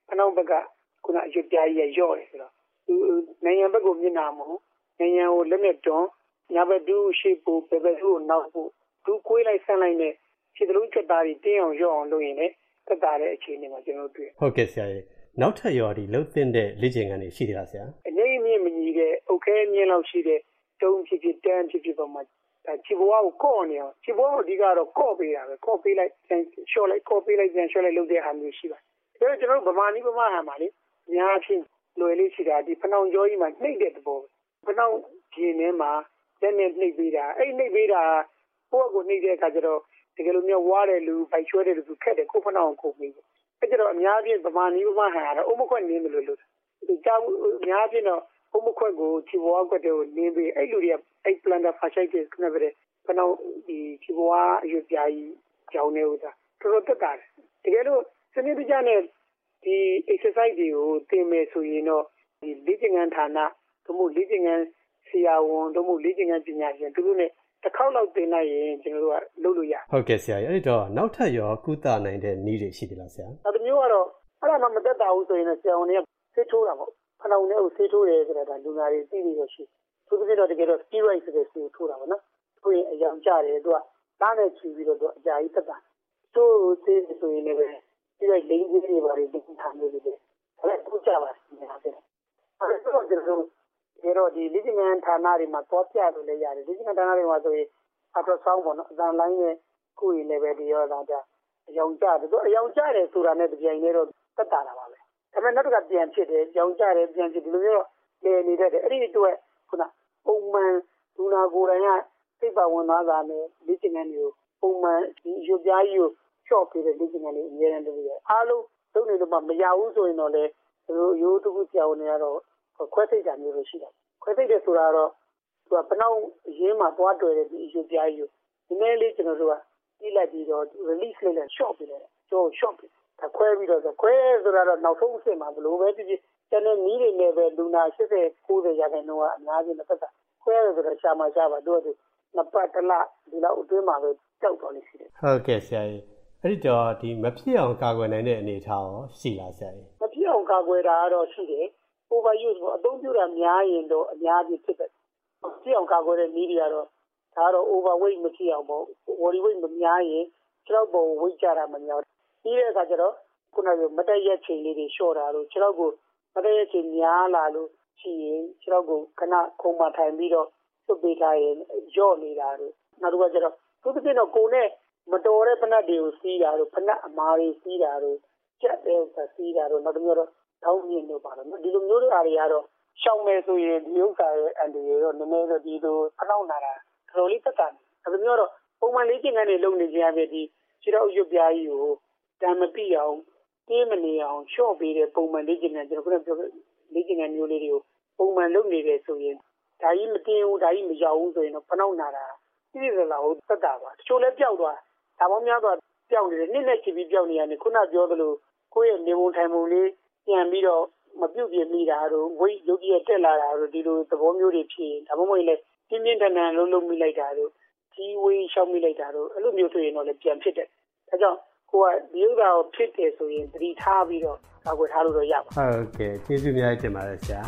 ဖနှောက်ဘက်ကခုနအရွက်ပြားကြီးရော့တယ်ဆိုတော့သူနိုင်ငံဘက်ကိုမျက်နှာမဟုတ်နိုင်ငံကိုလက်နဲ့တွန်းညာဘက်ဒူးရှိဖို့ဘယ်ဘက်ကိုနောက်ဖို့ဒူးကွေးလိုက်ဆန်းလိုက်နဲ့ခြေသလုံးချက်သားတွေတင်းအောင်ရော့အောင်လုပ်ရင်လည်းသက်သာတဲ့အခြေအနေမှာကျွန်တော်တွေ့ဟုတ်ကဲ့ဆရာကြီးနောက်ထပ်ရောဒီလှုပ်သင့်တဲ့လေ့ကျင့်ခန်းတွေရှိသေးလားဆရာအနေအမြင့်မကြီးတဲ့အုတ်ခဲမြင့်လောက်ရှိတဲ့တုံးဖြစ်ဖြစ်တန်းဖြစ်ဖြစ်ပေါ်မှာဒါခြေဘဝကိုကော့နေအောင်ခြေဘဝကိုအဓိကတော့ကော့ပေးတာပဲကော့ပေးလိုက်ရှော့လိုက်ကော့ပေးလိုက်ပြန်ရှော့လိုက်လုပ်တဲ့ဟာမျိုးရှိပါတယ်ဒါကြောင့်ကျွန်တော်ဗမာနီးဗမာဟန်ပါလေအများကြီးလွယ်လေးရှိတာဒီဖနှောင်ကြောကြီးမှာနှိမ့်တဲ့သဘောဖနှောင်ဂျင်းထဲမှာလက်နဲ့နှိပ်ပေးတာအဲ့နှိပ်ပေးတာကိုယ့်ကိုနှိပ်တဲ့အခါကျတော့တကယ်လို့မျိုးဝါးတဲ့လူပိုက်ချွဲတဲ့လူခက်တယ်ကိုဖနှောင်ကိုပြီးအဲ့ကျတော့အများကြီးဗမာနီးဗမာဟန်ကတော့အုံမခွက်နင်းတယ်လို့လို့ဒီကြောင်အများကြီးတော့အုံမခွက်ကိုခြေဘဝကွက်တဲ့ကိုနင်းပြီးအဲ့လူတွေကအဲ့ plantar fasciitis ခဏပဲဖနှောင်ဒီခြေဘဝအရွယ်ပြားကြီးကြောင်နေဦးတာတော်တော်တက်တာတကယ်လို့စနစ်တကျနဲ့ဒီ exercise တွေကိုသင်မယ်ဆိုရင်တော့ဒီလေ့ကျင့်ခန်းဌာနတို့မို့လေ့ကျင့်ခန်းဆရာဝန်တို့မို့လေ့ကျင့်ခန်းပညာရှင်သူတို့ ਨੇ တစ်ခေါက်လောက်သင်လိုက်ရင်ကျွန်တော်တို့ကလုပ်လို့ရဟုတ်ကဲ့ဆရာအဲ့တော့နောက်ထပ်ရောကုသနိုင်တဲ့နည်းတွေရှိသလားဆရာအဲ့ဒီမျိုးကတော့အဲ့ဒါမှမတက်တာဘူးဆိုရင်ဆရာဝန်တွေကဆေးထိုးတာပေါ့ဖနှောင်ထဲကိုဆေးထိုးတယ်ဆိုတာဒါလူနာတွေသိပြီးတော့ရှိသူတို့ကတော့တကယ်တော့ steroid ဆိုတဲ့ဆေးထိုးတာပေါ့နော်ထိုးရင်အယောင်ကျတယ်သူကသားနဲ့ချီပြီးတော့သူအကြာကြီးတက်တာသူ့ဆေးဆိုရင်လည်းဒီလိုက်လိမ့်ကြီးတွေပါလေဒီထားမျိုးတွေအဲ့ဒါကိုကြပါများတယ်အဲ့တော့ကျွန်တော်တို့ဒီလေ့ကျင့်ခန်းဌာနတွေမှာတော့ပြလို့လည်းရတယ်လေ့ကျင့်ခန်းဌာနတွေမှာဆိုရင်အထက်ဆောင်ပေါ့နော်အတန်လိုင်းနဲ့ကိုယ်ရည်လည်းပဲဒီရောတာအယောင်ကျတယ်သူအယောင်ကျတယ်ဆိုတာနဲ့တပြိုင်တည်းတော့တက်တာတာပါပဲဒါပေမဲ့နောက်တစ်ခါပြန်ဖြစ်တယ်အယောင်ကျတယ်ပြန်ဖြစ်ဒီလိုမျိုးလေနေတတ်တယ်အဲ့ဒီအတွက်ခုနပုံမှန်ဒူနာကိုယ်တိုင်ကစိတ်ပါဝင်သွားတာနဲ့လေ့ကျင့်ခန်းတွေကိုပုံမှန်ဒီရုပ်ပြားကြီးကိုချော့ပေးတဲ့လေ့ကျင့်ခန်းတွေအများကြီးလုပ်ရတယ်အားလုံးလုပ်နေတော့မှမရဘူးဆိုရင်တော့လေသူတို့ရိုးတခုဆရာဝန်တွေကတော့ခွဲစိတ်တာမျိုးလို့ရှိတယ်ခွဲစိတ်တယ်ဆိုတာတော့သူကဖနှောင်းရင်းမှာသွားတွေ့တဲ့ဒီအယူပြားကြီးကိုဒီနေ့လေးကျွန်တော်တို့ကပြီးလိုက်ပြီးတော့ release လေးနဲ့ short ပေးတယ်ကျော် short ပေးတာခွဲပြီးတော့ခွဲဆိုတာတော့နောက်ဆုံးအဆင့်မှာဘလို့ပဲဖြစ်ဖြစ်ကျန်တဲ့နည်းတွေနဲ့ပဲလူနာeighty ninetyရာခိုင်နှုန်းကအများကြီးတစ်သက်ခွဲရဆိုတော့ရှာမှရှာပါတို့တို့နှစ်ပတ်တစ်လဒီလောက်အတွင်းမှာပဲကြောက်တော်လေးရှိတယ်ဟုတ်ကဲ့ဆရာကြီးအဲ့ဒီတော့ဒီမဖြစ်အောင်ကာကွယ်နိုင်တဲ့အနေအထားရောရှိလားဆရာကြီးမဖြစ်အောင်ကာကွယ်တာကတော့ရှိတယ် overuse ကိုအသုံးပြုတာများရင်တော့အများကြီးဖြစ်တယ်ဖြစ်အောင်ကာကွယ်တဲ့နည်းတွေကတော့ဒါတော့ overweight မဖြစ်အောင်ပေါ့ body weight မများရင်ခြေထောက်ပေါ် weight ကျတာမများပြီးတဲ့အခါကျတော့ခုနကမတက်ရက်ချိန်လေးတွေလျှော့တာလို့ခြေထောက်ကိုမတက်ရက်ချိန်များလာလို့ရှိရင်ခြေထောက်ကိုခဏခုံမထိုင်ပြီးတော့သွတ်ပေးထားရင်ကြော့နေတာလို့နောက်တစ်ခါကျတော့သူတစ်ပြည့်တော့ကိုယ်နဲ့မတော်တဲ့ဖနက်တွေကိုစီးတာတို့ဖနက်အမားတွေစီးတာတို့ကြက်တဲ့စီးတာတို့နောက်တစ်မျိုးတော့ထောင်းမြင့်တို့ပါတော့ဒီလိုမျိုးတွေအားတွေကတော့ရှောင်မယ်ဆိုရင်ဒီဥစ္စာရဲ့အန်တီရောနည်းနည်းတော့ဒီလိုဖနှောက်လာတာတော်တော်လေးတက်တာဒါမျိုးတော့ပုံမှန်လေ့ကျင့်ခန်းတွေလုပ်နေကြရပြီဒီခြေထောက်ရွက်ပြားကြီးကိုတမ်းမပြအောင်တင်းမနေအောင်လျှော့ပေးတဲ့ပုံမှန်လေ့ကျင့်ခန်းကျွန်တော်ခုနပြောလေ့ကျင့်ခန်းမျိုးလေးတွေကိုပုံမှန်လုပ်နေတယ်ဆိုရင်ဒါကြီးမတင်းဘူးဒါကြီးမရောက်ဘူးဆိုရင်တော့ဖနှောက်လာတာပြည့်စုံလာဟုတ်တက်တာပါတချို့လည်းပျောက်သွားဒါမှမများတော့ပျောက်နေတယ်နှစ်နဲ့ချီပြီးပျောက်နေရတယ်ခုနပြောသလိုကိုယ့်ရဲ့နေပုံထိုင်ပုံလေးပြန်ပြီးတော့မပြုတ်ပြမိတာတို့ဝိတ်ရုပ်ရည်တက်လာတာတို့ဒီလိုသဘောမျိုးတွေဖြစ်ရင်ဒါမှမဟုတ်လည်းပြင်းပြင်းထန်ထန်လုံးလုံးမိလိုက်တာတို့ကြီးဝေးရှောက်မိလိုက်တာတို့အဲ့လိုမျိုးဆိုရင်တော့လည်းပြန်ဖြစ်တယ်ဒါကြောင့်ကိုကဒီဥစ္စာကိုဖြစ်တယ်ဆိုရင်သတိထားပြီးတော့ကာကွယ်ထားလို့တော့ရပါဟုတ်ကဲ့ကျေးဇူးများတင်ပါတယ်ဆရာ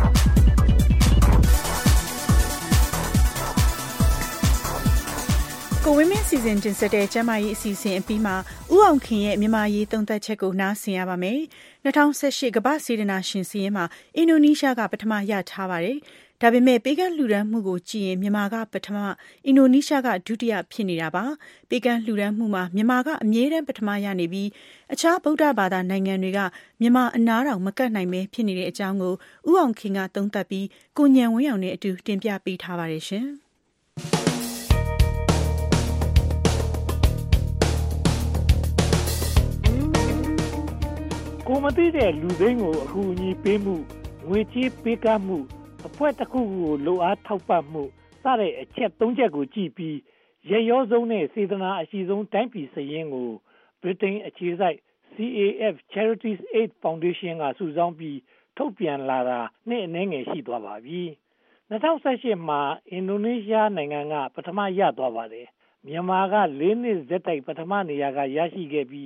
ကိုဝင်းမင်းစီစဉ်တင်ဆက်တဲ့ကျမကြီးအစီအစဉ်အပြီးမှာဥအောင်ခင်ရဲ့မြန်မာရေးသုံးသပ်ချက်ကိုနားဆင်ရပါမယ်။၂၀၁၈ကမ္ဘာစေတနာရှင်စီရင်မှာအင်ဒိုနီးရှားကပထမရထားပါတယ်။ဒါပေမဲ့ပေကန်းလှူဒန်းမှုကိုကြည့်ရင်မြန်မာကပထမအင်ဒိုနီးရှားကဒုတိယဖြစ်နေတာပါ။ပေကန်းလှူဒန်းမှုမှာမြန်မာကအမြဲတမ်းပထမရနေပြီးအခြားဗုဒ္ဓဘာသာနိုင်ငံတွေကမြန်မာအနားတောင်မကတ်နိုင်ပဲဖြစ်နေတဲ့အကြောင်းကိုဥအောင်ခင်ကသုံးသပ်ပြီးကိုညံဝင်းအောင်နဲ့အတူတင်ပြပေးထားပါတယ်ရှင်။ကိုမသိတဲ့လူသိန်းကိုအကူအညီပေးမှုငွေချေးပေးကမ်းမှုအဖွဲ့တစ်ခုကိုလိုအားထောက်ပံ့မှုစတဲ့အချက်သုံးချက်ကိုကြည့်ပြီးရရောဆုံးနဲ့စေတနာအရှိဆုံးတိုင်းပြည်စည်ရင်းကိုဗြိတိန်အခြေစိုက် C A F Charities Aid Foundation ကစုဆောင်းပြီးထုတ်ပြန်လာတာနှစ်အနည်းငယ်ရှိသွားပါပြီ။၂၀၁၈မှာအင်ဒိုနီးရှားနိုင်ငံကပထမရသွားပါတယ်။မြန်မာက၄နှစ်ဆက်တိုက်ပထမနေရာကရရှိခဲ့ပြီး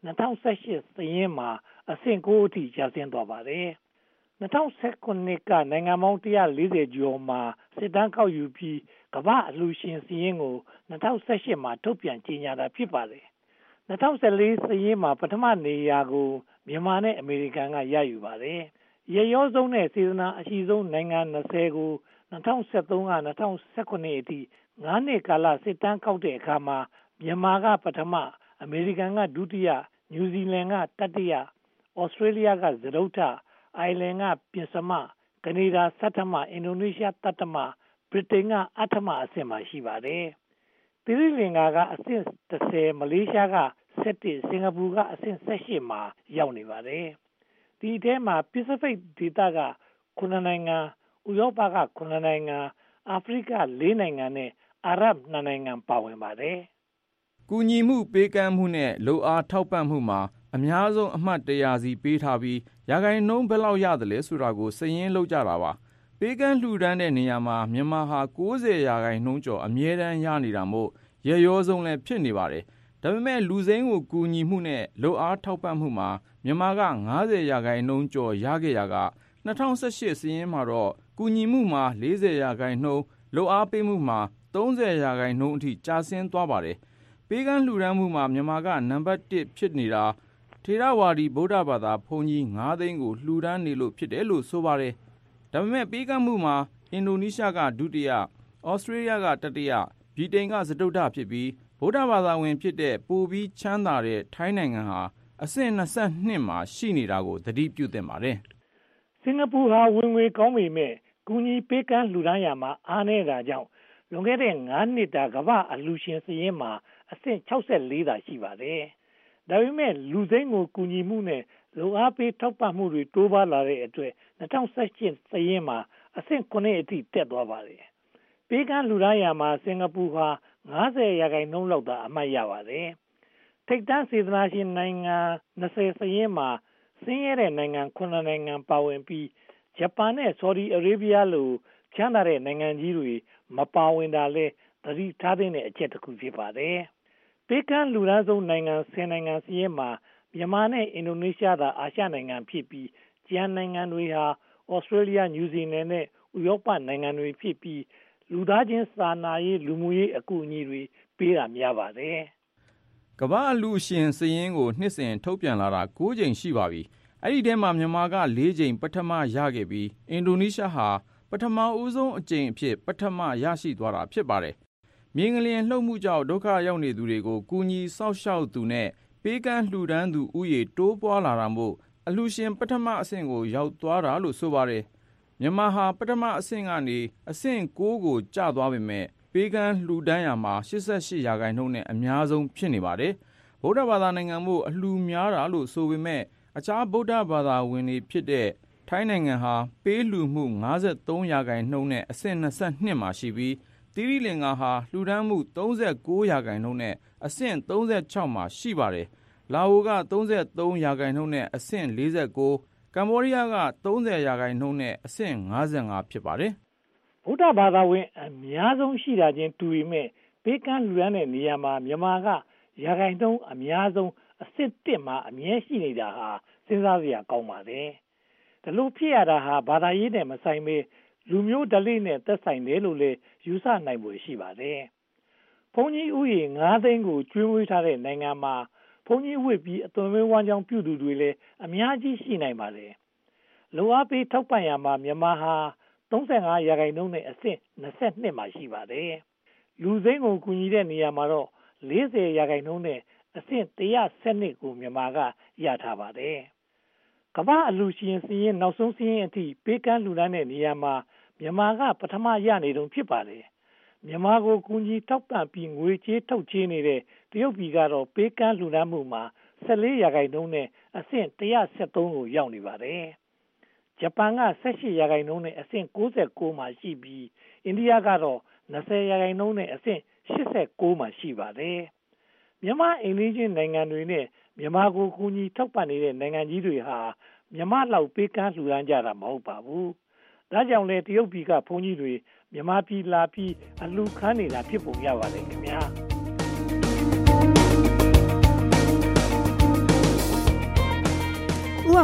၂၀၁၈စာရင်းမှာအဆင့်ကိုအထိကျဆင်းသွားပါတယ်။၂၀၁၉ကနိုင်ငံပေါင်း၁၄၀ကျော်မှာစစ်တမ်းကောက်ယူပြီးကမ္ဘာအလှူရှင်စာရင်းကို၂၀၁၈မှာထုတ်ပြန်ကြေညာတာဖြစ်ပါတယ်။၂၀၁၄စာရင်းမှာပထမနေရာကိုမြန်မာနဲ့အမေရိကန်ကရယူပါတယ်။ရေရောဆုံးနဲ့စေတနာအရှိဆုံးနိုင်ငံ၂၀ကို၂၀၁၃က၂၀၁၈အထိငါးနှစ်ကာလစစ်တမ်းကောက်တဲ့အခါမှာမြန်မာကပထမအမေရိကန်ကဒုတိယနယူးဇီလန်ကတတိယဩစတြေးလျကစတုတ္ထအိုင်လန်ကပြင်စမကနေဒါဆဋ္ဌမအင်ဒိုနီးရှားတတ္တမဗြိတိန်ကအဋ္ဌမအဆင့်မှာရှိပါတယ်။သီရိလင်္ကာကအဆင့်၁၀မလေးရှားက၁၁စင်ကာပူကအဆင့်၁၈မှာရောက်နေပါတယ်။ဒီထဲမှာ Pacific ဒေသကခုနှစ်နိုင်ငံဥရောပကခုနှစ်နိုင်ငံအာဖရိကလေးနိုင်ငံနဲ့အာရပ်နှစ်နိုင်ငံပါဝင်ပါတယ်။ကူညီမှုပေးကမ်းမှုနဲ့လိုအားထောက်ပံ့မှုမှာအများဆုံးအမှတ်တရာစီပေးထားပြီးရာခိုင်နှုန်းဘယ်လောက်ရတယ်လဲဆိုတာကိုစရင်းလုပ်ကြတာပါ။ပေးကမ်းလှူဒန်းတဲ့နေရာမှာမြန်မာဟာ၉၀ရာခိုင်နှုန်းကျော်အမြဲတမ်းရနေတာမို့ရရောဆုံးလည်းဖြစ်နေပါတယ်။ဒါပေမဲ့လူစိမ်းကိုကူညီမှုနဲ့လိုအားထောက်ပံ့မှုမှာမြန်မာက၅၀ရာခိုင်နှုန်းကျော်ရခဲ့ရက၂၀၁၈စရင်းမှာတော့ကူညီမှုမှာ၄၀ရာခိုင်နှုန်းလိုအားပေးမှုမှာ၃၀ရာခိုင်နှုန်းအထိကျဆင်းသွားပါတယ်။ပေးကမ်းလှူဒန်းမှုမှာမြန်မာကနံပါတ်၁ဖြစ်နေတာထေရဝါဒီဗုဒ္ဓဘာသာဘုန်းကြီး၅သိန်းကိုလှူဒန်းနေလို့ဖြစ်တယ်လို့ဆိုပါတယ်။ဒါပေမဲ့ပေးကမ်းမှုမှာအင်ဒိုနီးရှားကဒုတိယဩစတြေးလျကတတိယဗြိတိန်ကစတုတ္ထဖြစ်ပြီးဗုဒ္ဓဘာသာဝင်ဖြစ်တဲ့ပိုပြီးချမ်းသာတဲ့ထိုင်းနိုင်ငံဟာအဆင့်၂၂မှာရှိနေတာကိုသတိပြုသင့်ပါတယ်။စင်ကာပူဟာဝင်ငွေကောင်းပေမဲ့ကူညီပေးကမ်းလှူဒန်းရမှာအားနည်းတာကြောင့်လွန်ခဲ့တဲ့၅နှစ်တာကမ္ဘာအလှူရှင်စာရင်းမှာအဆင့်၆၄သာရှိပါတယ်။ဒါပေမဲ့လူစိမ်းကိုကူညီမှုနဲ့လိုအားပေးထောက်ပံ့မှုတွေတိုးပွားလာတဲ့အတွက်၂၀၁၈စာရင်းမှာအဆင့်၉အထိတက်သွားပါတယ်။ပေးကမ်းလှူဒန်းရမှာစင်ကာပူဟာ၅၀ရာခိုင်နှုန်းလောက်သာအမှတ်ရပါတယ်။ထိပ်တန်းစေတနာရှင်နိုင်ငံ၂၀စာရင်းမှာဆင်းရဲတဲ့နိုင်ငံခုနှစ်နိုင်ငံပါဝင်ပြီးဂျပန်နဲ့ဆော်ဒီအာရေဗျလိုချမ်းသာတဲ့နိုင်ငံကြီးတွေမပါဝင်တာလဲသတိထားတဲ့အချက်တစ်ခုဖြစ်ပါတယ်။ပေးကမ်းလူဒန်းဆုံးနိုင်ငံဆယ်နိုင်ငံစီးရဲမှာမြန်မာနဲ့အင်ဒိုနီးရှားသာအာရှနိုင်ငံဖြစ်ပြီးကျန်နိုင်ငံတွေဟာဩစတြေးလျ၊နယူးဇီလန်နဲ့ဥရောပနိုင်ငံတွေဖြစ်ပြီးလူသားချင်းစာနာရေးလူမှုရေးအကူအညီတွေပေးတာများပါတယ်။ကမ္ဘာအလှူရှင်စာရင်းကိုနှစ်စဉ်ထုတ်ပြန်လာတာ၉ကြိမ်ရှိပါပြီ။အဲ့ဒီထဲမှာမြန်မာက၄ကြိမ်ပထမရခဲ့ပြီးအင်ဒိုနီးရှားဟာပထမဦးဆုံးအကြိမ်အဖြစ်ပထမရရှိသွားတာဖြစ်ပါတယ်။မြေငလျင်လှုပ်မှုကြောင့်ဒုက္ခရောက်နေသူတွေကိုကူညီစောင့်ရှောက်သူနဲ့ပေးကမ်းလှူဒန်းသူဥယေတိုးပွားလာတာမို့အလှူရှင်ပထမအဆင့်ကိုရောက်သွားတာလို့ဆိုပါတယ်။မြန်မာဟာပထမအဆင့်ကနေအဆင့်၉ကိုကျသွားပေမဲ့ပေးကမ်းလှူဒန်းရမှာ၈၈ရာခိုင်နှုန်းနဲ့အများဆုံးဖြစ်နေပါတယ်။ဗုဒ္ဓဘာသာနိုင်ငံမို့အလှူများတာလို့ဆိုပေမဲ့အခြားဗုဒ္ဓဘာသာဝင်တွေဖြစ်တဲ့ထိုင်းနိုင်ငံဟာပေးလှူမှု၅၃ရာခိုင်နှုန်းနဲ့အဆင့်၂၂မှာရှိပြီးသီရိလင်္ကာဟာလှူဒန်းမှု၃၉ရာခိုင်နှုန်းနဲ့အဆင့်၃၆မှာရှိပါတယ်။လာအိုက၃၃ရာခိုင်နှုန်းနဲ့အဆင့်၄၉၊ကမ္ဘောဒီးယားက၃၀ရာခိုင်နှုန်းနဲ့အဆင့်၅၅ဖြစ်ပါတယ်။ဗုဒ္ဓဘာသာဝင်အများဆုံးရှိတာချင်းတူပေမဲ့ပေးကမ်းလှူဒန်းတဲ့နေရာမှာမြန်မာကရာခိုင်နှုန်းအများဆုံးအဆင့်၁မှာအမြဲရှိနေတာဟာစဉ်းစားစရာကောင်းပါတယ်။ဒီလိုဖြစ်ရတာဟာဘာသာရေးနဲ့မဆိုင်ဘဲလူမျိုးဓလေ့နဲ့သက်ဆိုင်တယ်လို့လည်းယူဆနိုင်ဖွယ်ရှိပါတယ်။ဘုန်းကြီးဥယေ၅သိန်းကိုကျွေးမွေးထားတဲ့နိုင်ငံမှာဘုန်းကြီးဝတ်ပြီးအသွင်ဝမ်းကြောင်းပြုသူတွေလည်းအများကြီးရှိနိုင်ပါတယ်။လိုအားပေးထောက်ပံ့ရမှာမြန်မာဟာ၃၅ရာခိုင်နှုန်းနဲ့အဆင့်၂၂မှာရှိပါတယ်။လူစိမ်းကိုကူညီတဲ့နေရာမှာတော့၄၀ရာခိုင်နှုန်းနဲ့အဆင့်၁၁၂ကိုမြန်မာကရထားပါတယ်။ကမ္ဘာအလှူရှင်စီးရင်နောက်ဆုံးစီးရင်အထိပေးကမ်းလှူဒန်းတဲ့နေရာမှာမြန်မာကပထမရနေတုန်းဖြစ်ပါတယ်။မြန်မာကိုကူညီထောက်ပံ့ပြီးငွေကြေးထုတ်ချေးနေတဲ့တရုတ်ပြည်ကတော့ပေးကမ်းလှူဒန်းမှုမှာ၁၄ရာခိုင်နှုန်းနဲ့အဆင့်၁၁၃ကိုရောက်နေပါတယ်။ဂျပန်က၁၈ရာခိုင်နှုန်းနဲ့အဆင့်၉၉မှာရှိပြီးအိန္ဒိယကတော့၂၀ရာခိုင်နှုန်းနဲ့အဆင့်၈၉မှာရှိပါတယ်။မြန်မာအိမ်နီးချင်းနိုင်ငံတွေနဲ့မြန်မာကိုကူညီထောက်ပံ့နေတဲ့နိုင်ငံကြီးတွေဟာမြန်မာလောက်ပေးကမ်းလှူဒန်းကြတာမဟုတ်ပါဘူး။ဒါကြောင့်လဲတရုတ်ပြည်ကဘုန်းကြီးတွေမြန်မာပြည်လာပြီးအလှူခံနေတာဖြစ်ပုံရပါတယ်ခင်ဗျာ။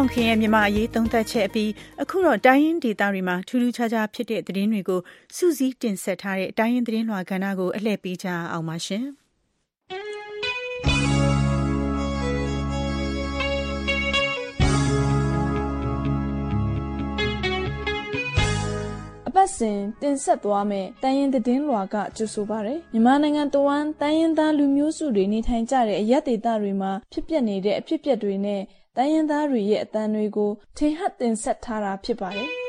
အောင်ခင်ရဲ့မြန်မာအရေးသုံးသပ်ချက်အပြီးအခုတော့တိုင်းရင်းဒေသတွေမှာထူးထူးခြားခြားဖြစ်တဲ့သတင်းတွေကိုစူးစီးတင်ဆက်ထားတဲ့တိုင်းရင်းသတင်းလွှာကဏ္ဍကိုအလှည့်ပေးကြအောင်ပါရှင်။အပတ်စဉ်တင်ဆက်သွားမယ့်တိုင်းရင်းသတင်းလွှာကကြိုဆိုပါရယ်မြန်မာနိုင်ငံတဝန်းတိုင်းရင်းသားလူမျိုးစုတွေနေထိုင်ကြတဲ့အရပ်ဒေသတွေမှာဖြစ်ပျက်နေတဲ့အဖြစ်အပျက်တွေနဲ့တိုင်းရင်းသားတွေရဲ့အသံတွေကိုထင်ဟပ်တင်ဆက်ထားတာဖြစ်ပါတယ်။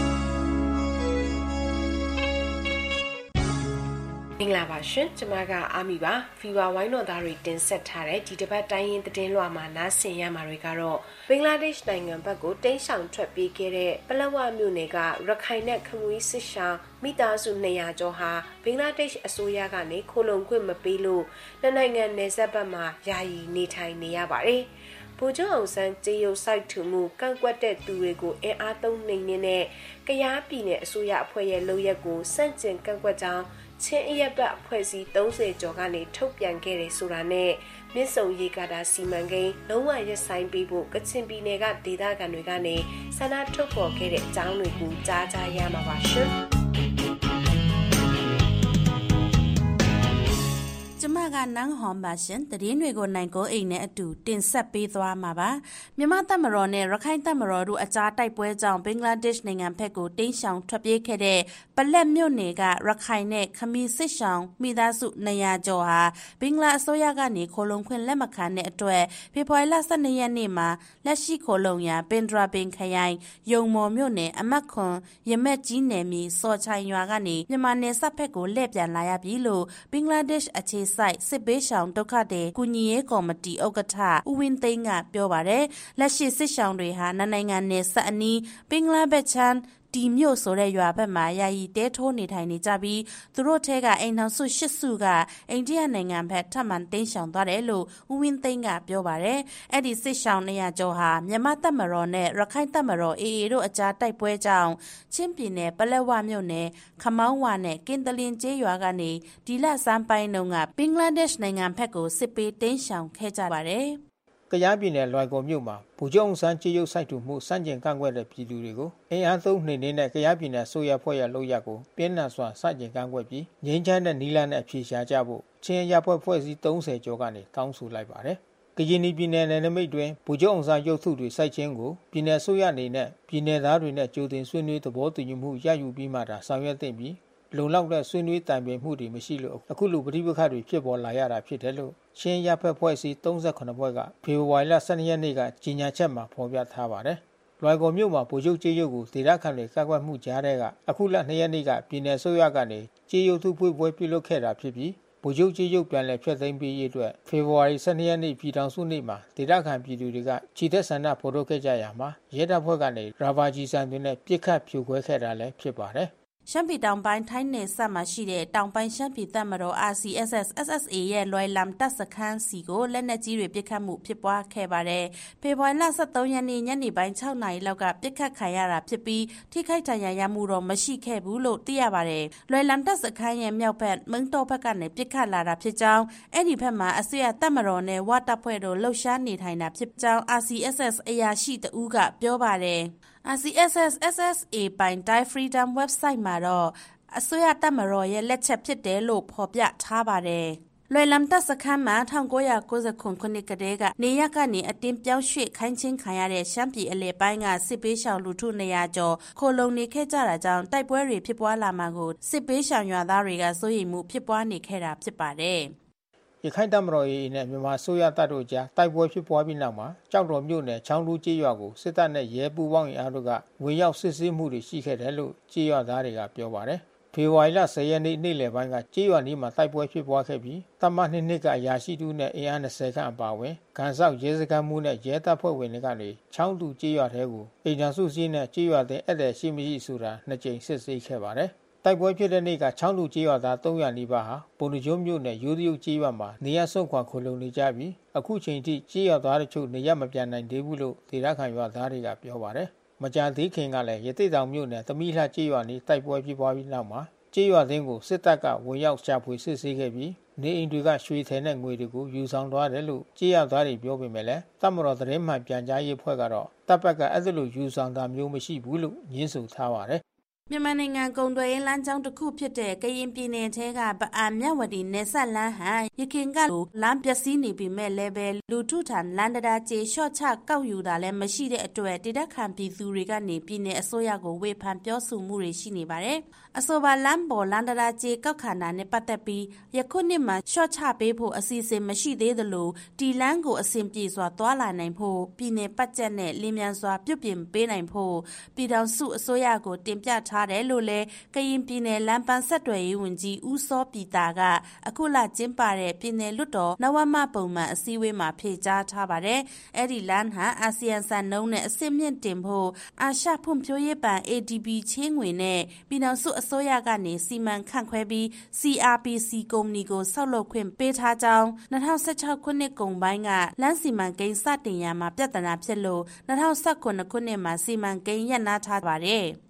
မင်္ဂလာပါရှင်။ကျွန်မကအာမီပါ။ဖီဝါဝိုင်းတော်သားတွေတင်ဆက်ထားတဲ့ဒီတစ်ပတ်တိုင်းရင်းသတင်းလွှာမှာနားဆင်ရမှာတွေကတော့ဘင်္ဂလားဒေ့ရှ်နိုင်ငံဘက်ကိုတိမ်းရှောင်ထွက်ပြေးခဲ့တဲ့ပလက်ဝမြို့နယ်ကရခိုင်နဲ့ခမွေးစစ်ရှောင်းမိသားစုနှစ်ရာကျော်ဟာဘင်္ဂလားဒေ့ရှ်အစိုးရကနေခိုလုံခွင့်မပေးလို့နှစ်နိုင်ငံနယ်စပ်ဘက်မှာယာယီနေထိုင်နေရပါတယ်။ဗိုလ်ချုပ်အောင်ဆန်းကြေးရုပ်စိုက်ထူမှုကန့်ကွက်တဲ့သူတွေကိုအင်အားသုံးနှိမ်နင်းတဲ့ကယားပြည်နယ်အစိုးရအဖွဲ့ရဲ့လုပ်ရက်ကိုစန့်ကျင်ကန့်ကွက်ကြောင်းချင်းအရက်ဘတ်အဖွဲ့အစည်းသုံးဆယ်ကျော်ကနေထုတ်ပြန်ခဲ့တယ်ဆိုတာနဲ့မြစ်ဆုံရေကာတာစီမံကိန်းလုံးဝရပ်ဆိုင်းပေးဖို့ကချင်ပြည်နယ်ကဒေသခံတွေကနေဆန္ဒထုတ်ဖော်ခဲ့တဲ့အကြောင်းတွေကိုကြားကြရမှာပါရှင်။ကျမကနန်းဟွန်ပါရှင်တည်င်းတွေကိုနိုင်ကိုအိမ်နဲ့အတူတင်ဆက်ပေးသွားမှာပါမြန်မာတပ်မတော်နဲ့ရခိုင်တပ်မတော်တို့အကြားတိုက်ပွဲကြောင့်ဘင်္ဂလားဒေ့ရှ်နိုင်ငံဘက်ကိုတိမ်းရှောင်ထွက်ပြေးခဲ့တဲ့ပလက်မြို့နယ်ကရခိုင်နဲ့ခမီစစ်ရှောင်းမိသားစုနှစ်ရာကျော်ဟာဘင်္ဂလားအစိုးရကနေခိုလုံခွင့်လက်မခံတဲ့အတွက်ဖေဖော်ဝါရီလ၁၂ရက်နေ့မှာလက်ရှိခိုလုံရာပင်ဒရာပင်ခရိုင်ယုံမော်မြို့နယ်အမတ်ခွန်ရမက်ကြီးနယ်မြေစော်ချိုင်ရွာကနေမြန်မာနယ်စပ်ဘက်ကိုလှည့်ပြန်လာရပြီလို့ဘင်္ဂလားဒေ့ရှ်အခြေစိုက်စစ်ဘေးရှောင်ဒုက္ခသည်ကုညီရေးကော်မတီဥက္ကဋ္ဌဦးဝင်းသိန်းကပြောပါတယ်လက်ရှိစစ်ရှောင်တွေဟာနိုင်ငံနယ်စပ်အနီးဘင်္ဂလားဘက်ချမ်းဒီမြို့ဆိုတဲ့ရွာဘက်မှာယာယီတဲထိုးနေထိုင်နေကြပြီးသူတို့ထဲကအိမ်ထောင်စုရှစ်စုကအိန္ဒိယနိုင်ငံဘက်ထပ်မံတိမ်းရှောင်သွားတယ်လို့ဦးဝင်းသိန်းကပြောပါတယ်အဲ့ဒီစစ်ရှောင်နေရကျော်ဟာမြန်မာတပ်မတော်နဲ့ရခိုင်တပ်မတော် အေအေ တို့အကြားတိုက်ပွဲကြောင့်ချင်းပြည်နယ်ပလက်ဝမြို့နယ်ခမောင်းဝနဲ့ကင်တလင်ကျေးရွာကနေဒီလစမ်းပိုင်းတုန်းကဘင်္ဂလားဒေ့ရှ်နိုင်ငံဘက်ကိုစစ်ပေးတိမ်းရှောင်ခဲ့ကြပါတယ်ကယားပြည်နယ်လွိုင်ကော်မြို့မှာဗိုလ်ချုပ်အောင်ဆန်းကြေးရုပ်စိုက်ထူမှုစန့်ကျင်ကန့်ကွက်တဲ့ပြည်သူတွေကိုအင်အားသုံးနှိမ်နင်းတဲ့ကယားပြည်နယ်ဆိုရဖွဲ့ရလုပ်ရက်ကိုပြင်းထန်စွာစန့်ကျင်ကန့်ကွက်ပြီးငြိမ်းချမ်းတဲ့နီလာနဲ့အဖြေရှာကြဖို့ချင်းရဖွဲ့ဖွဲ့စည်းသုံးဆယ်ကျော်ကနေတောင်းဆိုလိုက်ပါတယ်။ကရင်ပြည်နယ်နယ်နိမိတ်တွင်ဗိုလ်ချုပ်အောင်ဆန်းရုပ်ထုတွေစိုက်ခြင်းကိုပြည်နယ်ဆိုရအနေနဲ့ပြည်နယ်သားတွေနဲ့ကြိုတင်ဆွေးနွေးသဘောတူညီမှုရယူပြီးမှသာဆောင်ရွက်သင့်ပြီးလုံလောက်တဲ့ဆွေးနွေးတိုင်ပင်မှုတွေမရှိလို့အခုလိုပဋိပက္ခတွေဖြစ်ပေါ်လာရတာဖြစ်တယ်လို့ချင်းရဖက်ဖွဲ့စည်းသုံးဆယ်ခုနှစ်ဖွဲ့ကဖေဖော်ဝါရီလ၁၂ရက်နေ့ကကြေညာချက်မှာဖော်ပြထားပါတယ်။လွိုင်ကော်မြို့မှာဗိုလ်ချုပ်ကြေးရုပ်ကိုဒေသခံတွေကကွက်မှုကြားတဲ့ကအခုလ၂ရက်နေ့ကပြည်နယ်ဆိုရကနေကြေးရုပ်ထုဖွေးပွဲပြုလုပ်ခဲ့တာဖြစ်ပြီးဗိုလ်ချုပ်ကြေးရုပ်ပြန်လည်ဖျက်သိမ်းပေးရေးအတွက်ဖေဖော်ဝါရီ၁၂ရက်နေ့ပြည်ထောင်စုနေ့မှာဒေသခံပြည်သူတွေကခြေသက်ဆန္ဒဖော်ထုတ်ခဲ့ကြရမှာရဲတပ်ဖွဲ့ကနေရာဘာဂျီဆန်တွေနဲ့ပြစ်ခတ်ဖြိုခွဲခဲ့တာလည်းဖြစ်ပါတယ်။ရှမ်းပြည်တောင်ပိုင်းထိုင်းနယ်စပ်မှာရှိတဲ့တောင်ပိုင်းရှမ်းပြည်တပ်မတော် အာ စီ အက်စ် အက်စ် အက်စ် အက်စ် အေ ရဲ့လွိုင်လမ်တပ်စခန်းစီကိုလက်နက်ကြီးတွေပစ်ခတ်မှုဖြစ်ပွားခဲ့ပါတယ်။ဖေဖော်ဝါရီလ၁၃ရက်နေ့ညနေပိုင်း၆နာရီလောက်ကပစ်ခတ်ခံရတာဖြစ်ပြီးထိခိုက်ဒဏ်ရာရမှုတော့မရှိခဲ့ဘူးလို့သိရပါတယ်။လွိုင်လမ်တပ်စခန်းရဲ့မြောက်ဘက်မုံတော်ဘက်ကနေပစ်ခတ်လာတာဖြစ်ကြောင်းအဲ့ဒီဘက်မှာအစိုးရတပ်မတော်နဲ့ဝတပ်ဖွဲ့တို့လှုပ်ရှားနေထိုင်တာဖြစ်ကြောင်း အာ စီ အက်စ် အက်စ် အရာရှိတဦးကပြောပါတယ်။ အာ စီ အက်စ် အက်စ် အက်စ် အက်စ် အေ ပိုင် Thai Freedom website မှာတော့အစိုးရတပ်မတော်ရဲ့လက်ချက်ဖြစ်တယ်လို့ဖော်ပြထားပါတယ်။လွိုင်လမ်တပ်စခန်းမှာ၁၉၉၇ခုနှစ်ကတည်းကနေရပ်ကနေအတင်းပြောင်းရွှေ့ခိုင်းချင်းခံရတဲ့ရှမ်းပြည်အလယ်ပိုင်းကစစ်ပေးရှောင်လူထုနေရာကျော်ခိုလုံနေခဲ့ကြတာကြောင့်တိုက်ပွဲတွေဖြစ်ပွားလာမှာကိုစစ်ပေးရှောင်ရွာသားတွေကစိုးရိမ်မှုဖြစ်ပွားနေခဲ့တာဖြစ်ပါတယ်။ရခိုင်တပ်မတော် အေအေ နဲ့မြန်မာဆိုရတပ်တို့ကြားတိုက်ပွဲဖြစ်ပွားပြီးနောက်မှာကြောက်တော်မြို့နယ်ချောင်းတူးကျေးရွာကိုစစ်တပ်နဲ့ရဲပူးပေါင်းအင်အားတို့ကဝင်ရောက်စစ်ဆေးမှုတွေရှိခဲ့တယ်လို့ကျေးရွာသားတွေကပြောပါတယ်။ဖေဖော်ဝါရီလ၁၀ရက်နေ့နေ့လယ်ပိုင်းကကျေးရွာနီးမှာတိုက်ပွဲဖြစ်ပွားခဲ့ပြီးတပ်မနှစ်နှစ်ကအရာရှိတူနဲ့အင်အား၂၀ခန့်အပါအဝင်ကန်ဆောက်ရဲစခန်းမှုနဲ့ရဲတပ်ဖွဲ့ဝင်တွေကနေချောင်းတူကျေးရွာထဲကိုအိမ်ထောင်စုစည်းနဲ့ကျေးရွာတဲ့အဲ့တဲ့ရှိမရှိဆိုတာနှစ်ကြိမ်စစ်ဆေးခဲ့ပါတယ်။တိုက်ပွဲဖြစ်တဲ့နေ့ကချောင်းတူကျေးရွာသား၃ရာနီးပါးဟာပုံနှကျုံးမြို့နယ်ရိုးတရုတ်ကျေးရွာမှာနေရဆုံးခွာခိုလုံနေကြပြီးအခုချိန်ထိကျေးရွာသားတို့နေရမပြန်နိုင်သေးဘူးလို့ဒေသခံရွာသားတွေကပြောပါတယ်။မကြာသေးခင်ကလည်းရသေ့တောင်မြို့နယ်သမီးလှကျေးရွာနီးတိုက်ပွဲဖြစ်ပွားပြီးနောက်မှာကျေးရွာသိန်းကိုစစ်တပ်ကဝင်ရောက်ရှာဖွေစစ်ဆေးခဲ့ပြီးနေအိမ်တွေကရွှေထည်နဲ့ငွေတွေကိုယူဆောင်သွားတယ်လို့ကြေးရသားတွေပြောပေမဲ့လည်းတပ်မတော်သတင်းမှန်ပြန်ကြားရေးဖွဲ့ကတော့တပ်ဘက်ကအဲ့လိုယူဆောင်တာမျိုးမရှိဘူးလို့ညင်းဆိုထားပါတယ်မြန်မာနိုင်ငံကုန်သွယ်ရေးလမ်းကြောင်းတစ်ခုဖြစ်တဲ့ကရင်ပြည်နယ်ထဲကပအံမြဝတီနယ်စပ်လမ်းဟန်ရခင်ကလိုလမ်းပျက်စီးနေပြီမဲ့လည်းပဲလူထုထံလမ်းတရားကျေရှော့ချကောက်ယူတာလည်းမရှိတဲ့အတွက်တိတက်ခံပြည်သူတွေကနေပြည်နယ်အစိုးရကိုဝေဖန်ပြောဆိုမှုတွေရှိနေပါတယ်။အဆိုပါလမ်းပေါ်လမ်းတရားကျေကောက်ခံတာနဲ့ပတ်သက်ပြီးယခုနှစ်မှာရှော့ချပေးဖို့အစီအစဉ်မရှိသေးသလိုဒီလမ်းကိုအစဉ်ပြေစွာသွားလာနိုင်ဖို့ပြည်နယ်ပတ်ချက်နဲ့လင်းမြန်စွာပြုပြင်ပေးနိုင်ဖို့ပြည်ထောင်စုအစိုးရကိုတင်ပြထားတယ်လို့လည်းကရင်ပြည်နယ်လမ်းပန်းဆက်သွယ်ရေးဝန်ကြီးဦးစောပြည်တာကအခုလကျင်းပတဲ့ပြည်နယ်လွှတ်တော်နဝမပုံမှန်အစည်းအဝေးမှာဖြေကြားထားပါတယ်။အဲ့ဒီလမ်းဟာအာဆီယံစံနှုန်းနဲ့အဆင့်မြင့်တင်ဖို့အာရှဖွံ့ဖြိုးရေးဘဏ် A D B ချင်းငွေနဲ့ပြည်ထောင်စုအစိုးရကနေစီမံခန့်ခွဲပြီး C R P C ကုမ္ပဏီကိုဆောက်လုပ်ခွင့်ပေးထားကြောင်း၂၀၁၆ခုနှစ်ကုန်ပိုင်းကလမ်းစီမံကိန်းစတင်ရမှာပြဿနာဖြစ်လို့၂၀၁၇ခုနှစ်မှာစီမံကိန်းရပ်နားထားပါတယ်။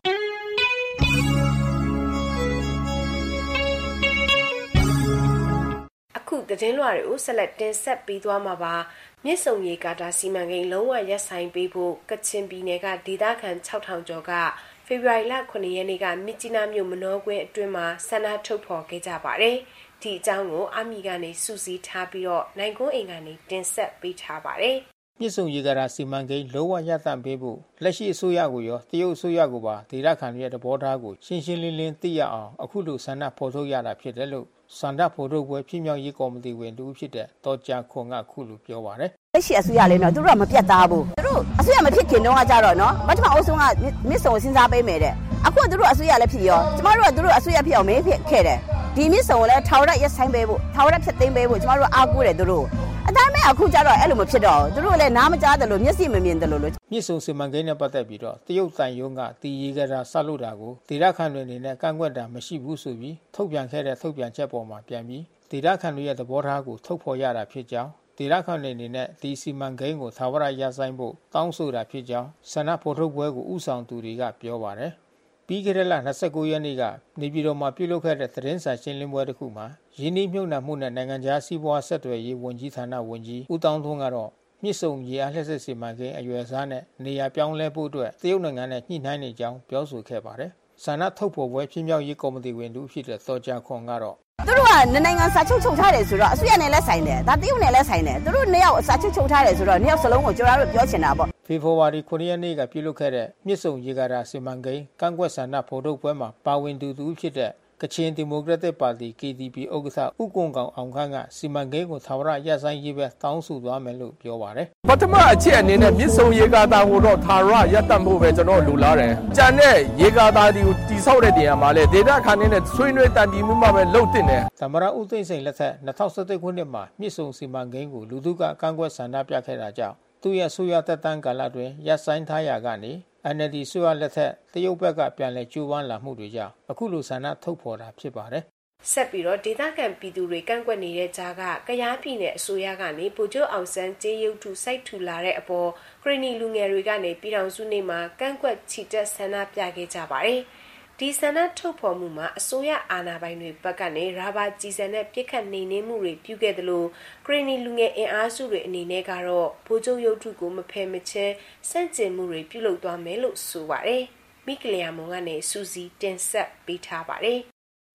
အခုသတင်းလွှာတွေကိုဆက်လက်တင်ဆက်ပေးသွားမှာပါမြစ်ဆုံရေကာတာစီမံကိန်းလုံးဝရပ်ဆိုင်းပေးဖို့ကချင်ပြည်နယ်ကဒေသခံ၆ထောင်ကျော်ကဖေဖော်ဝါရီလခုနှစ်ရက်နေ့ကမြစ်ကြီးနားမြို့မနောကွင်းအတွင်းမှာဆန္ဒထုတ်ဖော်ခဲ့ကြပါတယ်ဒီအကြောင်းကိုအမီကနေစုစည်းထားပြီးတော့နိုင်ကွန်းအိမ်ကနေတင်ဆက်ပေးထားပါတယ်မြစ်ဆုံရေကာတာစီမံကိန်းလုံးဝရပ်တန့်ပေးဖို့လက်ရှိအစိုးရကိုရောတရုတ်အစိုးရကိုပါဒေသခံတွေရဲ့သဘောထားကိုရှင်းရှင်းလင်းလင်းသိရအောင်အခုလိုဆန္ဒဖော်ထုတ်ရတာဖြစ်တယ်လို့စန္ဒဖော်ထုတ်ပွဲဖြစ်မြောက်ရေးကော်မတီဝင်တူဖြစ်တဲ့တော်ကြာခွန်ကခုလိုပြောပါတယ်လက်ရှိအစိုးရလေးနော်သူတို့ကမပြတ်သားဘူးသူတို့အစိုးရမဖြစ်ခင်တုန်းကကြတော့နော်ပထမအဆုံးကမြစ်ဆုံစဉ်းစားပေးမယ်တဲ့အခုသူတို့အစိုးရလည်းဖြစ်ရောကျမတို့ကသူတို့အစိုးရဖြစ်အောင်မေးဖြစ်ခဲ့တယ်ဒီမြစ်ဆုံကိုလည်းထာဝရရပ်ဆိုင်ပေးဖို့ထာဝရဖြစ်သိမ်းပေးဖို့ကျမတို့အားကိုးတယ်သူတို့အတိုင်းမဲ့အခုကြတော့အဲ့လိုမဖြစ်တော့သူတို့လည်းနားမကြားတယ်လို့မျက်စိမမြင်တယ်လို့မြစ်ဆုံစီမံကိန်းနဲ့ပတ်သက်ပြီးတော့တရုတ်တန်ယုံကတီးရေကာတာဆောက်လုပ်တာကိုဒေသခံတွေအနေနဲ့ကန့်ကွက်တာမရှိဘူးဆိုပြီးထုတ်ပြန်ခဲ့တဲ့ထုတ်ပြန်ချက်ပေါ်မှာပြန်ပြီးဒေသခံတွေရဲ့သဘောထားကိုထုတ်ဖော်ရတာဖြစ်ကြောင်းဒေသခံတွေအနေနဲ့ဒီစီမံကိန်းကိုထာဝရရပ်ဆိုင်းဖို့တောင်းဆိုတာဖြစ်ကြောင်းဆန္ဒဖော်ထုတ်ပွဲကိုဥဆောင်သူတွေကပြောပါတယ်ပြီးခဲ့တဲ့လ၂၉ရက်နေ့ကနေပြည်တော်မှာပြုလုပ်ခဲ့တဲ့သတင်းစာရှင်းလင်းပွဲတစ်ခုမှာရင်းနှီးမြှုပ်နှံမှုနဲ့နိုင်ငံခြားစီးပွားဆက်သွယ်ရေးဝန်ကြီးဌာနဝန်ကြီးဦးတောင်းထွန်းကတော့မြစ်ဆုံရေအားလျှပ်စစ်စီမံကိန်းအရွယ်အစားနဲ့နေရာပြောင်းလဲဖို့အတွက်တရုတ်နိုင်ငံနဲ့ညှိနှိုင်းနေကြောင်းပြောဆိုခဲ့ပါတယ်။ဆန္ဒထုတ်ဖော်ပွဲဖြစ်မြောက်ရေးကော်မတီဝင်တူဖြစ်တဲ့သောကြာခွန်ကတော့သူတို့ကနိုင်ငံစာချုပ်ချုပ်ထားတယ်ဆိုတော့အစိုးရနဲ့လက်ဆိုင်တယ်ဒါတရုတ်နဲ့လက်ဆိုင်တယ်သူတို့နှစ်ယောက်စာချုပ်ချုပ်ထားတယ်ဆိုတော့နှစ်ယောက်စလုံးကိုကျွန်တော်တို့ပြောချင်တာပေါ့ဖေဖော်ဝါရီခုနှစ်ရက်နေ့ကပြုလုပ်ခဲ့တဲ့မြစ်ဆုံရေကာတာစီမံကိန်းကန့်ကွက်ဆန္ဒဖော်ထုတ်ပွဲမှာပါဝင်သူသူဖြစ်တဲ့ကချင်ဒီမိုကရက်တစ်ပါတီ K D P ဥက္ကဋ္ဌဦးကွန်ကောင်အောင်ခန့်ကစီမံကိန်းကိုထာဝရရပ်ဆိုင်းရေးပဲတောင်းဆိုသွားမယ်လို့ပြောပါတယ်ပထမအချက်အနေနဲ့မြစ်ဆုံရေကာတာကိုတော့ထာဝရရပ်တန့်ဖို့ပဲကျွန်တော်လိုလားတယ်။ကြံတဲ့ရေကာတာဒီကိုတိဆောက်တဲ့နေရာမှာလေဒေတာခါနေတဲ့ဆွေးနွေးတန်တီမှုမှပဲလုပ်တင်တယ်။သမရဦးသိန်းစိန်လက်ထက်၂၀၁၁ခုနှစ်မှာမြစ်ဆုံစီမံကိန်းကိုလူထုကကန့်ကွက်ဆန္ဒပြခဲ့တာကြောင့်သူ့ရဲ့ဆိုရသက်တမ်းကာလတွင်ရပ်ဆိုင်းထားရာကနေ N L D ဆိုရလက်ထက်တရုတ်ဘက်ကပြန်လည်ကြိုးပမ်းလာမှုတွေကြောင့်အခုလိုဆန္ဒထုတ်ဖော်တာဖြစ်ပါတယ်။ဆက်ပြီးတော့ဒေသခံပြည်သူတွေကန့်ကွက်နေတဲ့ကြားကကယားပြည်နယ်အစိုးရကနေဗိုလ်ချုပ်အောင်ဆန်းကျေးရုပ်ထုစိုက်ထူလာတဲ့အပေါ်ခရီနီလူငယ်တွေကနေပြည်ထောင်စုနေ့မှာကန့်ကွက်ချီတက်ဆန္ဒပြခဲ့ကြပါတယ်။ဒီဆန္ဒထုတ်ဖော်မှုမှာအစိုးရအာဏာပိုင်တွေဘက်ကနေရာဘာကြည်စံနဲ့ပြစ်ခတ်နေနေမှုတွေပြုခဲ့သလိုခရီနီလူငယ်အင်အားစုတွေအနေနဲ့ကတော့ဗိုလ်ချုပ်ရုပ်ထုကိုမဖယ်မချဲစန့်ကျင်မှုတွေပြုလုပ်သွားမယ်လို့ဆိုပါတယ်။မိကလျာမုံကနေစူစီတင်ဆက်ပေးထားပါတယ်။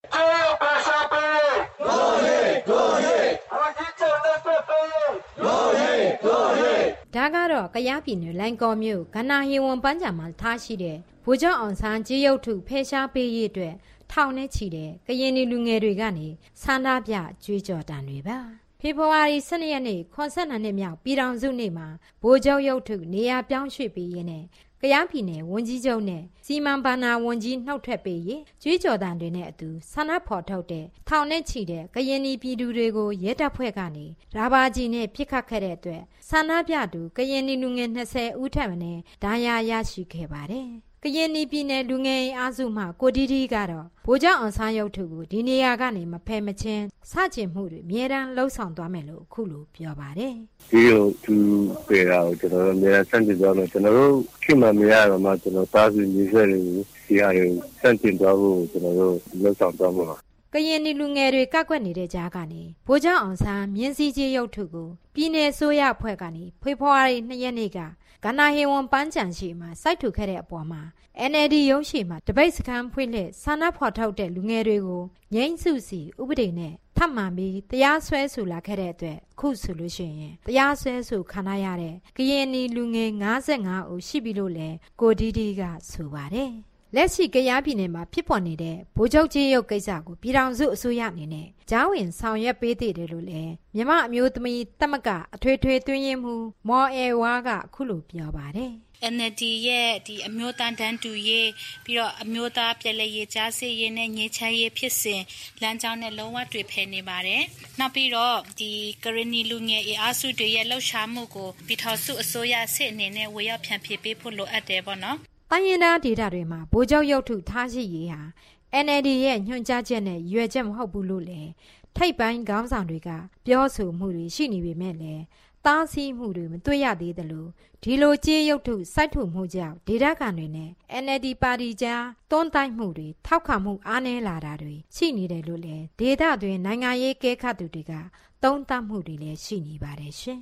ဒါကတော့ကယားပြည်နယ်လိုင်ကော်မြို့ကနာဟီဝန်ပန်းချံမှာထားရှိတဲ့ဗိုလ်ချုပ်အောင်ဆန်းကြေးရုပ်ထုဖယ်ရှားပေးရေးအတွက်ထောင်နဲ့ချီတဲ့ကရင်လူငယ်တွေကနေဆန္ဒပြကြွေးကြော်တံတွေပါဖေဖော်ဝါရီ၁၂ရက်နေ့ခွန်ဆက်နှစ်နှစ်မြောက်ပြည်ထောင်စုနေ့မှာဗိုလ်ချုပ်ရုပ်ထုနေရာပြောင်းရွှေ့ပေးရင်းနဲ့ကယားပြည်နယ်ဝန်ကြီးချုပ်နဲ့စီမံဘဏ္ဍာဝန်ကြီးနှုတ်ထွက်ပေးရေးကြွေးကြော်တံတွေနဲ့အတူဆန္ဒဖော်ထုတ်တဲ့ထောင်နဲ့ချီတဲ့ကရင်ပြည်သူတွေကိုရဲတပ်ဖွဲ့ကနေရာဘာကြီးနဲ့ပြစ်ခတ်ခဲ့တဲ့အတွက်ဆန္ဒပြသူကရင်လူငယ်၂၀ဦးထက်မနည်းဒဏ်ရာရရှိခဲ့ပါတယ်ကရင်ပြည်နယ်လူငယ်အားစုမှကိုတီတီကတော့ဗိုလ်ချုပ်အောင်ဆန်းရုပ်ထုကိုဒီနေရာကနေမဖယ်မချင်းစကျင်မှုတွေအများတန်းလှုပ်ဆောင်သွားမယ်လို့အခုလိုပြောပါတယ်ဒီလိုသူပေတာကိုကျွန်တော်တို့အများဆန့်ကျင်သွားမယ်ကျွန်တော်တို့ခင်မမရတော့မှကျွန်တော်သားစုမျိုးဆက်တွေကိုဒီဟာတွေကိုဆန့်ကျင်သွားဖို့ကျွန်တော်တို့လှုပ်ဆောင်သွားမှာကရင်နီလူငယ်တွေကကွက်နေတဲ့ကြားကနေဗိုလ်ချုပ်အောင်ဆန်းမြင်းစည်းကြီးရုပ်ထုကိုပြည်내ဆိုရအဖွဲ့ကနေဖေဖော်ဝါရီနှစ်ရက်နေ့ကကနာဟေဝန်ပန်းချံရှိမှာစိုက်ထူခဲ့တဲ့အပေါ်မှာ အန် အယ်လ် ဒီ ရုံးရှိမှာတပိတ်စခန်းဖွင့်လှစ်ဆန္ဒဖော်ထုတ်တဲ့လူငယ်တွေကိုငြိမ်းစုစီဥပဒေနဲ့ထပ်မံပြီးတရားစွဲဆိုလာခဲ့တဲ့အတွက်အခုဆိုလို့ရှိရင်တရားစွဲဆိုခံရတဲ့ကရင်နီလူငယ်၅၅ဦးရှိပြီလို့လည်းကိုဒီဒီကဆိုပါတယ်လက်ရှိကယားပြည်နယ်မှာဖြစ်ပေါ်နေတဲ့ဗိုလ်ချုပ်ကြီးရုပ်ကိစ္စကိုပြည်ထောင်စုအစိုးရအနေနဲ့ကြားဝင်ဆောင်ရွက်ပေးသေးတယ်လို့လည်းမြမအမျိုးသမီးတမကအထွေထွေတွင်းရင်မှုမော်အဲဝါကအခုလိုပြောပါတယ်အန် အယ်လ် ဒီ ရဲ့ဒီအမျိုးသားတန်းတူရေးပြီးတော့အမျိုးသားပြည်လဲရေးကြားစေရေးနဲ့ငြိမ်းချမ်းရေးဖြစ်စဉ်လမ်းကြောင်းနဲ့လုံးဝတွေ့ဖယ်နေပါတယ်။နောက်ပြီးတော့ဒီကရနီလူငယ်အားစုတွေရဲ့လှုပ်ရှားမှုကိုပြည်ထောင်စုအစိုးရစစ်အနေနဲ့ဝေရောက်ဖြန့်ဖြေပေးဖို့လိုအပ်တယ်ပေါ့နော်။တိုင်းရင်းသားဒေသတွေမှာဗိုလ်ချုပ်ရုပ်ထုထားရှိရေးဟာ အန် အယ်လ် ဒီ ရဲ့ညွှန်ကြားချက်နဲ့ရွေချက်မဟုတ်ဘူးလို့လည်းထိပ်ပိုင်းခေါင်းဆောင်တွေကပြောဆိုမှုတွေရှိနေပေမဲ့လည်းတားဆီးမှုတွေမတွေ့ရသေးသလိုဒီလိုကြေးရုပ်ထုစိုက်ထုမှုကြောင့်ဒေသခံတွေနဲ့ အန် အယ်လ် ဒီ ပါတီကြားတွန်းတိုက်မှုတွေထောက်ခံမှုအားနည်းလာတာတွေရှိနေတယ်လို့လည်းဒေသတွင်နိုင်ငံရေးကဲခတ်သူတွေကသုံးသပ်မှုတွေလည်းရှိနေပါတယ်ရှင်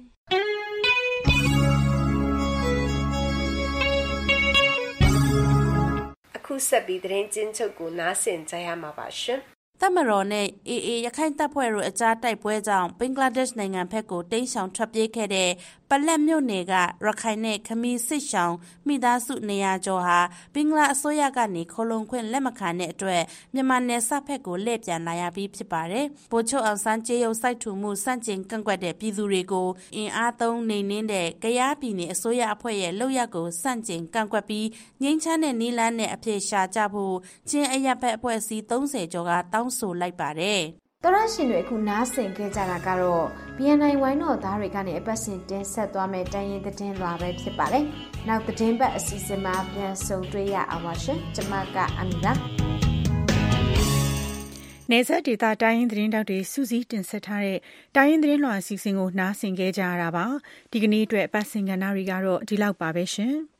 အခုဆက်ပြီးသတင်းချင်းချုပ်ကိုနားဆင်ကြရမှာပါရှင်တပ်မတော်နဲ့ အေအေ ရခိုင်တပ်ဖွဲ့တို့အကြားတိုက်ပွဲကြောင့်ဘင်္ဂလားဒေ့ရှ်နိုင်ငံဘက်ကိုတိမ်းရှောင်ထွက်ပြေးခဲ့တဲ့ပလက်မြို့နယ်ကရခိုင်နဲ့ခမီးစစ်ရှောင်မိသားစုနေရာကျော်ဟာဘင်္ဂလားအစိုးရကနေခိုလုံခွင့်လက်မခံတဲ့အတွက်မြန်မာနယ်စပ်ဘက်ကိုလှည့်ပြန်လာရပြီးဖြစ်ပါတယ်။ဗိုလ်ချုပ်အောင်ဆန်းကြေးရုပ်စိုက်ထူမှုစန့်ကျင်ကန့်ကွက်တဲ့ပြည်သူတွေကိုအင်အားသုံးနေနှင်းတဲ့ကယားပြည်နယ်အစိုးရအဖွဲ့ရဲ့လုပ်ရပ်ကိုစန့်ကျင်ကန့်ကွက်ပြီးငြိမ်းချမ်းတဲ့နီလန်းနဲ့အပြေရှာကြဖို့ချင်းအရပ်ဘက်အဖွဲ့အစည်းသုံးဆယ်ကျော်ကတောင်းဆိုလိုက်ပါတယ်တော်ရရှင်တွေအခုနားဆင်ခဲ့ကြတာကတော့ ဘီ အန် အိုင် ဝိုင်းတော်သားတွေကနေအပတ်စဉ်တင်ဆက်သွားမယ့်တိုင်းရင်းသတင်းလွှာပဲဖြစ်ပါတယ်။နောက်သတင်းပတ်အစီအစဉ်မှာပြန်ဆုံတွေ့ရအောင်ပါရှင်။ကျွန်မကအမီပါ။နေဆက်ဒေတာတိုင်းရင်းသတင်းတောက်တွေစူးစီးတင်ဆက်ထားတဲ့တိုင်းရင်းသတင်းလွှာအစီအစဉ်ကိုနားဆင်ခဲ့ကြရတာပါ။ဒီကနေ့အတွက်ပတ်စင်ကဏ္ဍတွေကတော့ဒီလောက်ပါပဲရှင်။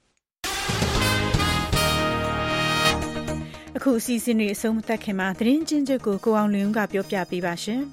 အခုအစီအစဉ်တွေအဆုံးမသတ်ခင်မှာသတင်းချင်းချုပ်ကိုကိုအောင်လင်းကပြောပြပေးပါရှင်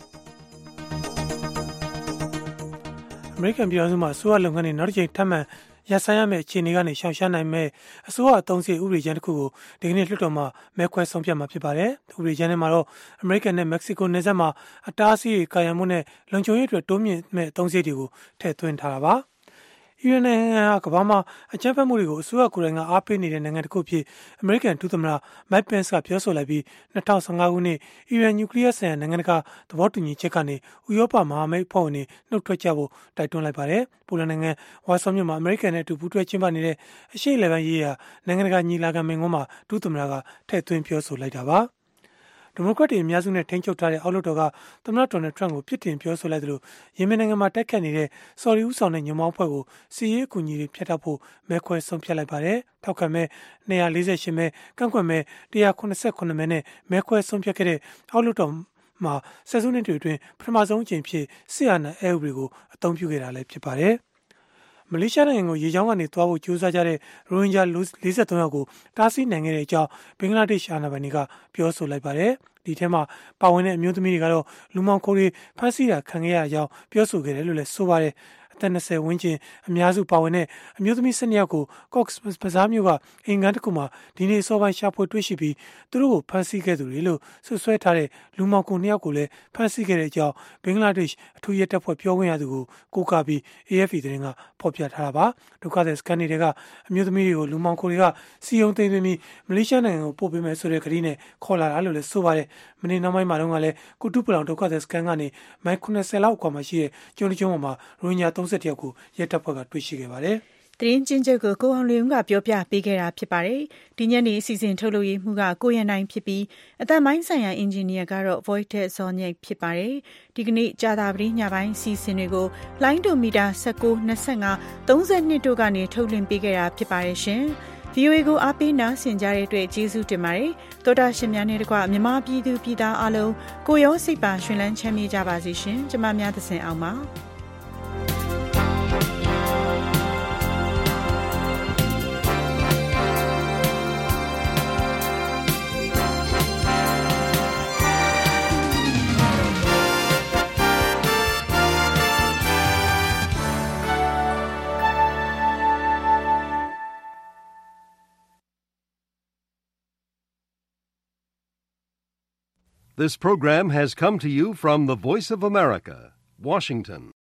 ။အမေရိကန်ပြည်ထောင်စုမှာအစိုးရလုပ်ငန်းတွေနောက်တစ်ချိန်ထပ်မံရပ်ဆိုင်းရမယ့်အခြေအနေကနေရှောင်ရှားနိုင်မဲ့အစိုးရအသုံးစရိတ်ဥပဒေကြမ်းတစ်ခုကိုဒီကနေ့လွှတ်တော်မှာမဲခွဲဆုံးဖြတ်မှာဖြစ်ပါတယ်။ဥပဒေကြမ်းထဲမှာတော့အမေရိကန်နဲ့မက္ကဆီကိုနယ်စပ်မှာအတားအဆီးတွေကာရံမှုနဲ့လုံခြုံရေးအတွက်တိုးမြင့်မဲ့အသုံးစရိတ်တွေကိုထည့်သွင်းထားတာပါ။အီရန်နိုင်ငံကကမ္ဘာမှာအကြမ်းဖက်မှုတွေကိုအစိုးရကိုယ်တိုင်ကအားပေးနေတဲ့နိုင်ငံတစ်ခုဖြစ်အမေရိကန်ဒုသမ္မတမိုက်ပန့်စ်ကပြောဆိုလိုက်ပြီး၂၀၁၅ခုနှစ်အီရန်နျူကလ িয়ার ဆိုင်ရာနိုင်ငံတကာသဘောတူညီချက်ကနေဥရောပမဟာမိတ်အဖွဲ့ဝင်တွေနှုတ်ထွက်ကြဖို့တိုက်တွန်းလိုက်ပါတယ်။ပိုလန်နိုင်ငံဝါဆောမြို့မှာအမေရိကန်နဲ့အတူပူးတွဲကျင်းပနေတဲ့အရှေ့အလယ်ပိုင်းရေးရာနိုင်ငံတကာညီလာခံမိန့်ခွန်းမှာဒုသမ္မတကထည့်သွင်းပြောဆိုလိုက်တာပါ။ဒီမိုကရက်တွေအများစုနဲ့ထိန်းချုပ်ထားတဲ့အောက်လွှတ်တော်ကသမ္မတဒေါ်နယ်ထရန့်ကိုပြစ်တင်ပြောဆိုလိုက်သလိုယီမင်နိုင်ငံမှာတိုက်ခတ်နေတဲ့ဆော်ဒီဦးဆောင်တဲ့ညွန့်ပေါင်းအဖွဲ့ကိုစီးရေးအကူအညီတွေဖျက်တောက်ဖို့မဲခွဲဆုံးဖြတ်လိုက်ပါတယ်။ထောက်ခံမဲ၂၄၈မဲကန့်ကွက်မဲ၁၇၈မဲနဲ့မဲခွဲဆုံးဖြတ်ခဲ့တဲ့အောက်လွှတ်တော်မှာဆယ်စုနှစ်တွေအတွင်းပထမဆုံးအကြိမ်ဖြစ်စစ်အာဏာအဥပဒေကိုအသုံးပြုခဲ့တာလည်းဖြစ်ပါတယ်။မလေးရှားနိုင်ငံကိုရေကြောင်းကနေသွားဖို့ကြိုးစားကြတဲ့ရိုဟင်ဂျာ၄၃ယောက်ကိုတားဆီးနိုင်ခဲ့တဲ့အကြောင်းဘင်္ဂလားဒေ့ရှ်အာဏာပိုင်တွေကပြောဆိုလိုက်ပါတယ်။ဒီထဲမှာပါဝင်တဲ့အမျိုးသမီးတွေကတော့လူမောင်ခိုးတွေဖမ်းဆီးတာခံခဲ့ရကြောင်းပြောဆိုခဲ့တယ်လို့လည်းဆိုပါတယ်။အသက်၂၀ဝန်းကျင်အများစုပါဝင်တဲ့အမျိုးသမီး၁၂ယောက်ကို Cox's Bazar မြို့ကအင်္ဂါတစ်ခုမှာဒီနေ့စောပိုင်းရှာဖွေတွေ့ရှိပြီးသူတို့ကိုဖမ်းဆီးခဲ့သူတွေလို့ဆွဆွဲထားတဲ့လူမောင်ခိုနှစ်ယောက်ကိုလည်းဖမ်းဆီးခဲ့တဲ့အကြောင်းဘင်္ဂလားဒေ့ရှ်အထူးရဲတပ်ဖွဲ့ပြောခွင့်ရသူကိုကိုးကားပြီး အေအက်ဖ်ပီ သတင်းကဖော်ပြထားတာပါဒုက္ခသည်စခန်းတွေကအမျိုးသမီးတွေကိုလူမောင်ခိုတွေကစီယုံသိမ်းသွင်းပြီးမလေးရှားနိုင်ငံကိုပို့ပေးမယ်ဆိုတဲ့ကတိနဲ့ခေါ်လာတာလို့လည်းဆိုပါတယ်မနေ့နောက်ပိုင်းမှာတော့လည်းကုတုပလောင်ဒုက္ခသည်စခန်းကနေမိုင်၇၀လောက်အကွာမှာရှိတဲ့ကျွန်းတစ်ကျွန်းပေါ်မှာရိုဟင်ဂျာ၃၁ယောက်ကိုရဲတပ်ဖွဲ့ကတွေ့ရှိခဲ့ပါတယ်။သတင်းချင်းချုပ်ကိုကိုအောင်လျုံကပြောပြပေးခဲ့တာဖြစ်ပါတယ်။ဒီညနေအစီအစဉ်ထုတ်လုပ်ရေးမှုကကိုရန်နိုင်ဖြစ်ပြီးအသက်မိုင်းဆိုင်ရာအင်ဂျင်နီယာကတော့ Voited Zonic ဖြစ်ပါတယ်။ဒီကနေ့ကြာသပတေးညပိုင်းအစီအစဉ်တွေကိုလိုင်းဒိုမီတာ၁၉ ၂၅ ၃၂တို့ကနေထုတ်လွှင့်ပေးခဲ့တာဖြစ်ပါတယ်ရှင်။ဗွီအိုအေကိုအားပေးနားဆင်ကြတဲ့အတွက်ကျေးဇူးတင်ပါတယ်။သောတာရှင်များနဲ့တကွမြန်မာပြည်သူပြည်သားအလုံးကိုရောစိတ်ပါရှင်လန်းချမ်းမြေ့ကြပါစေရှင်။ကျမများသစဉ်အောင်ပါ။ This program has come to you from the Voice of America, Washington.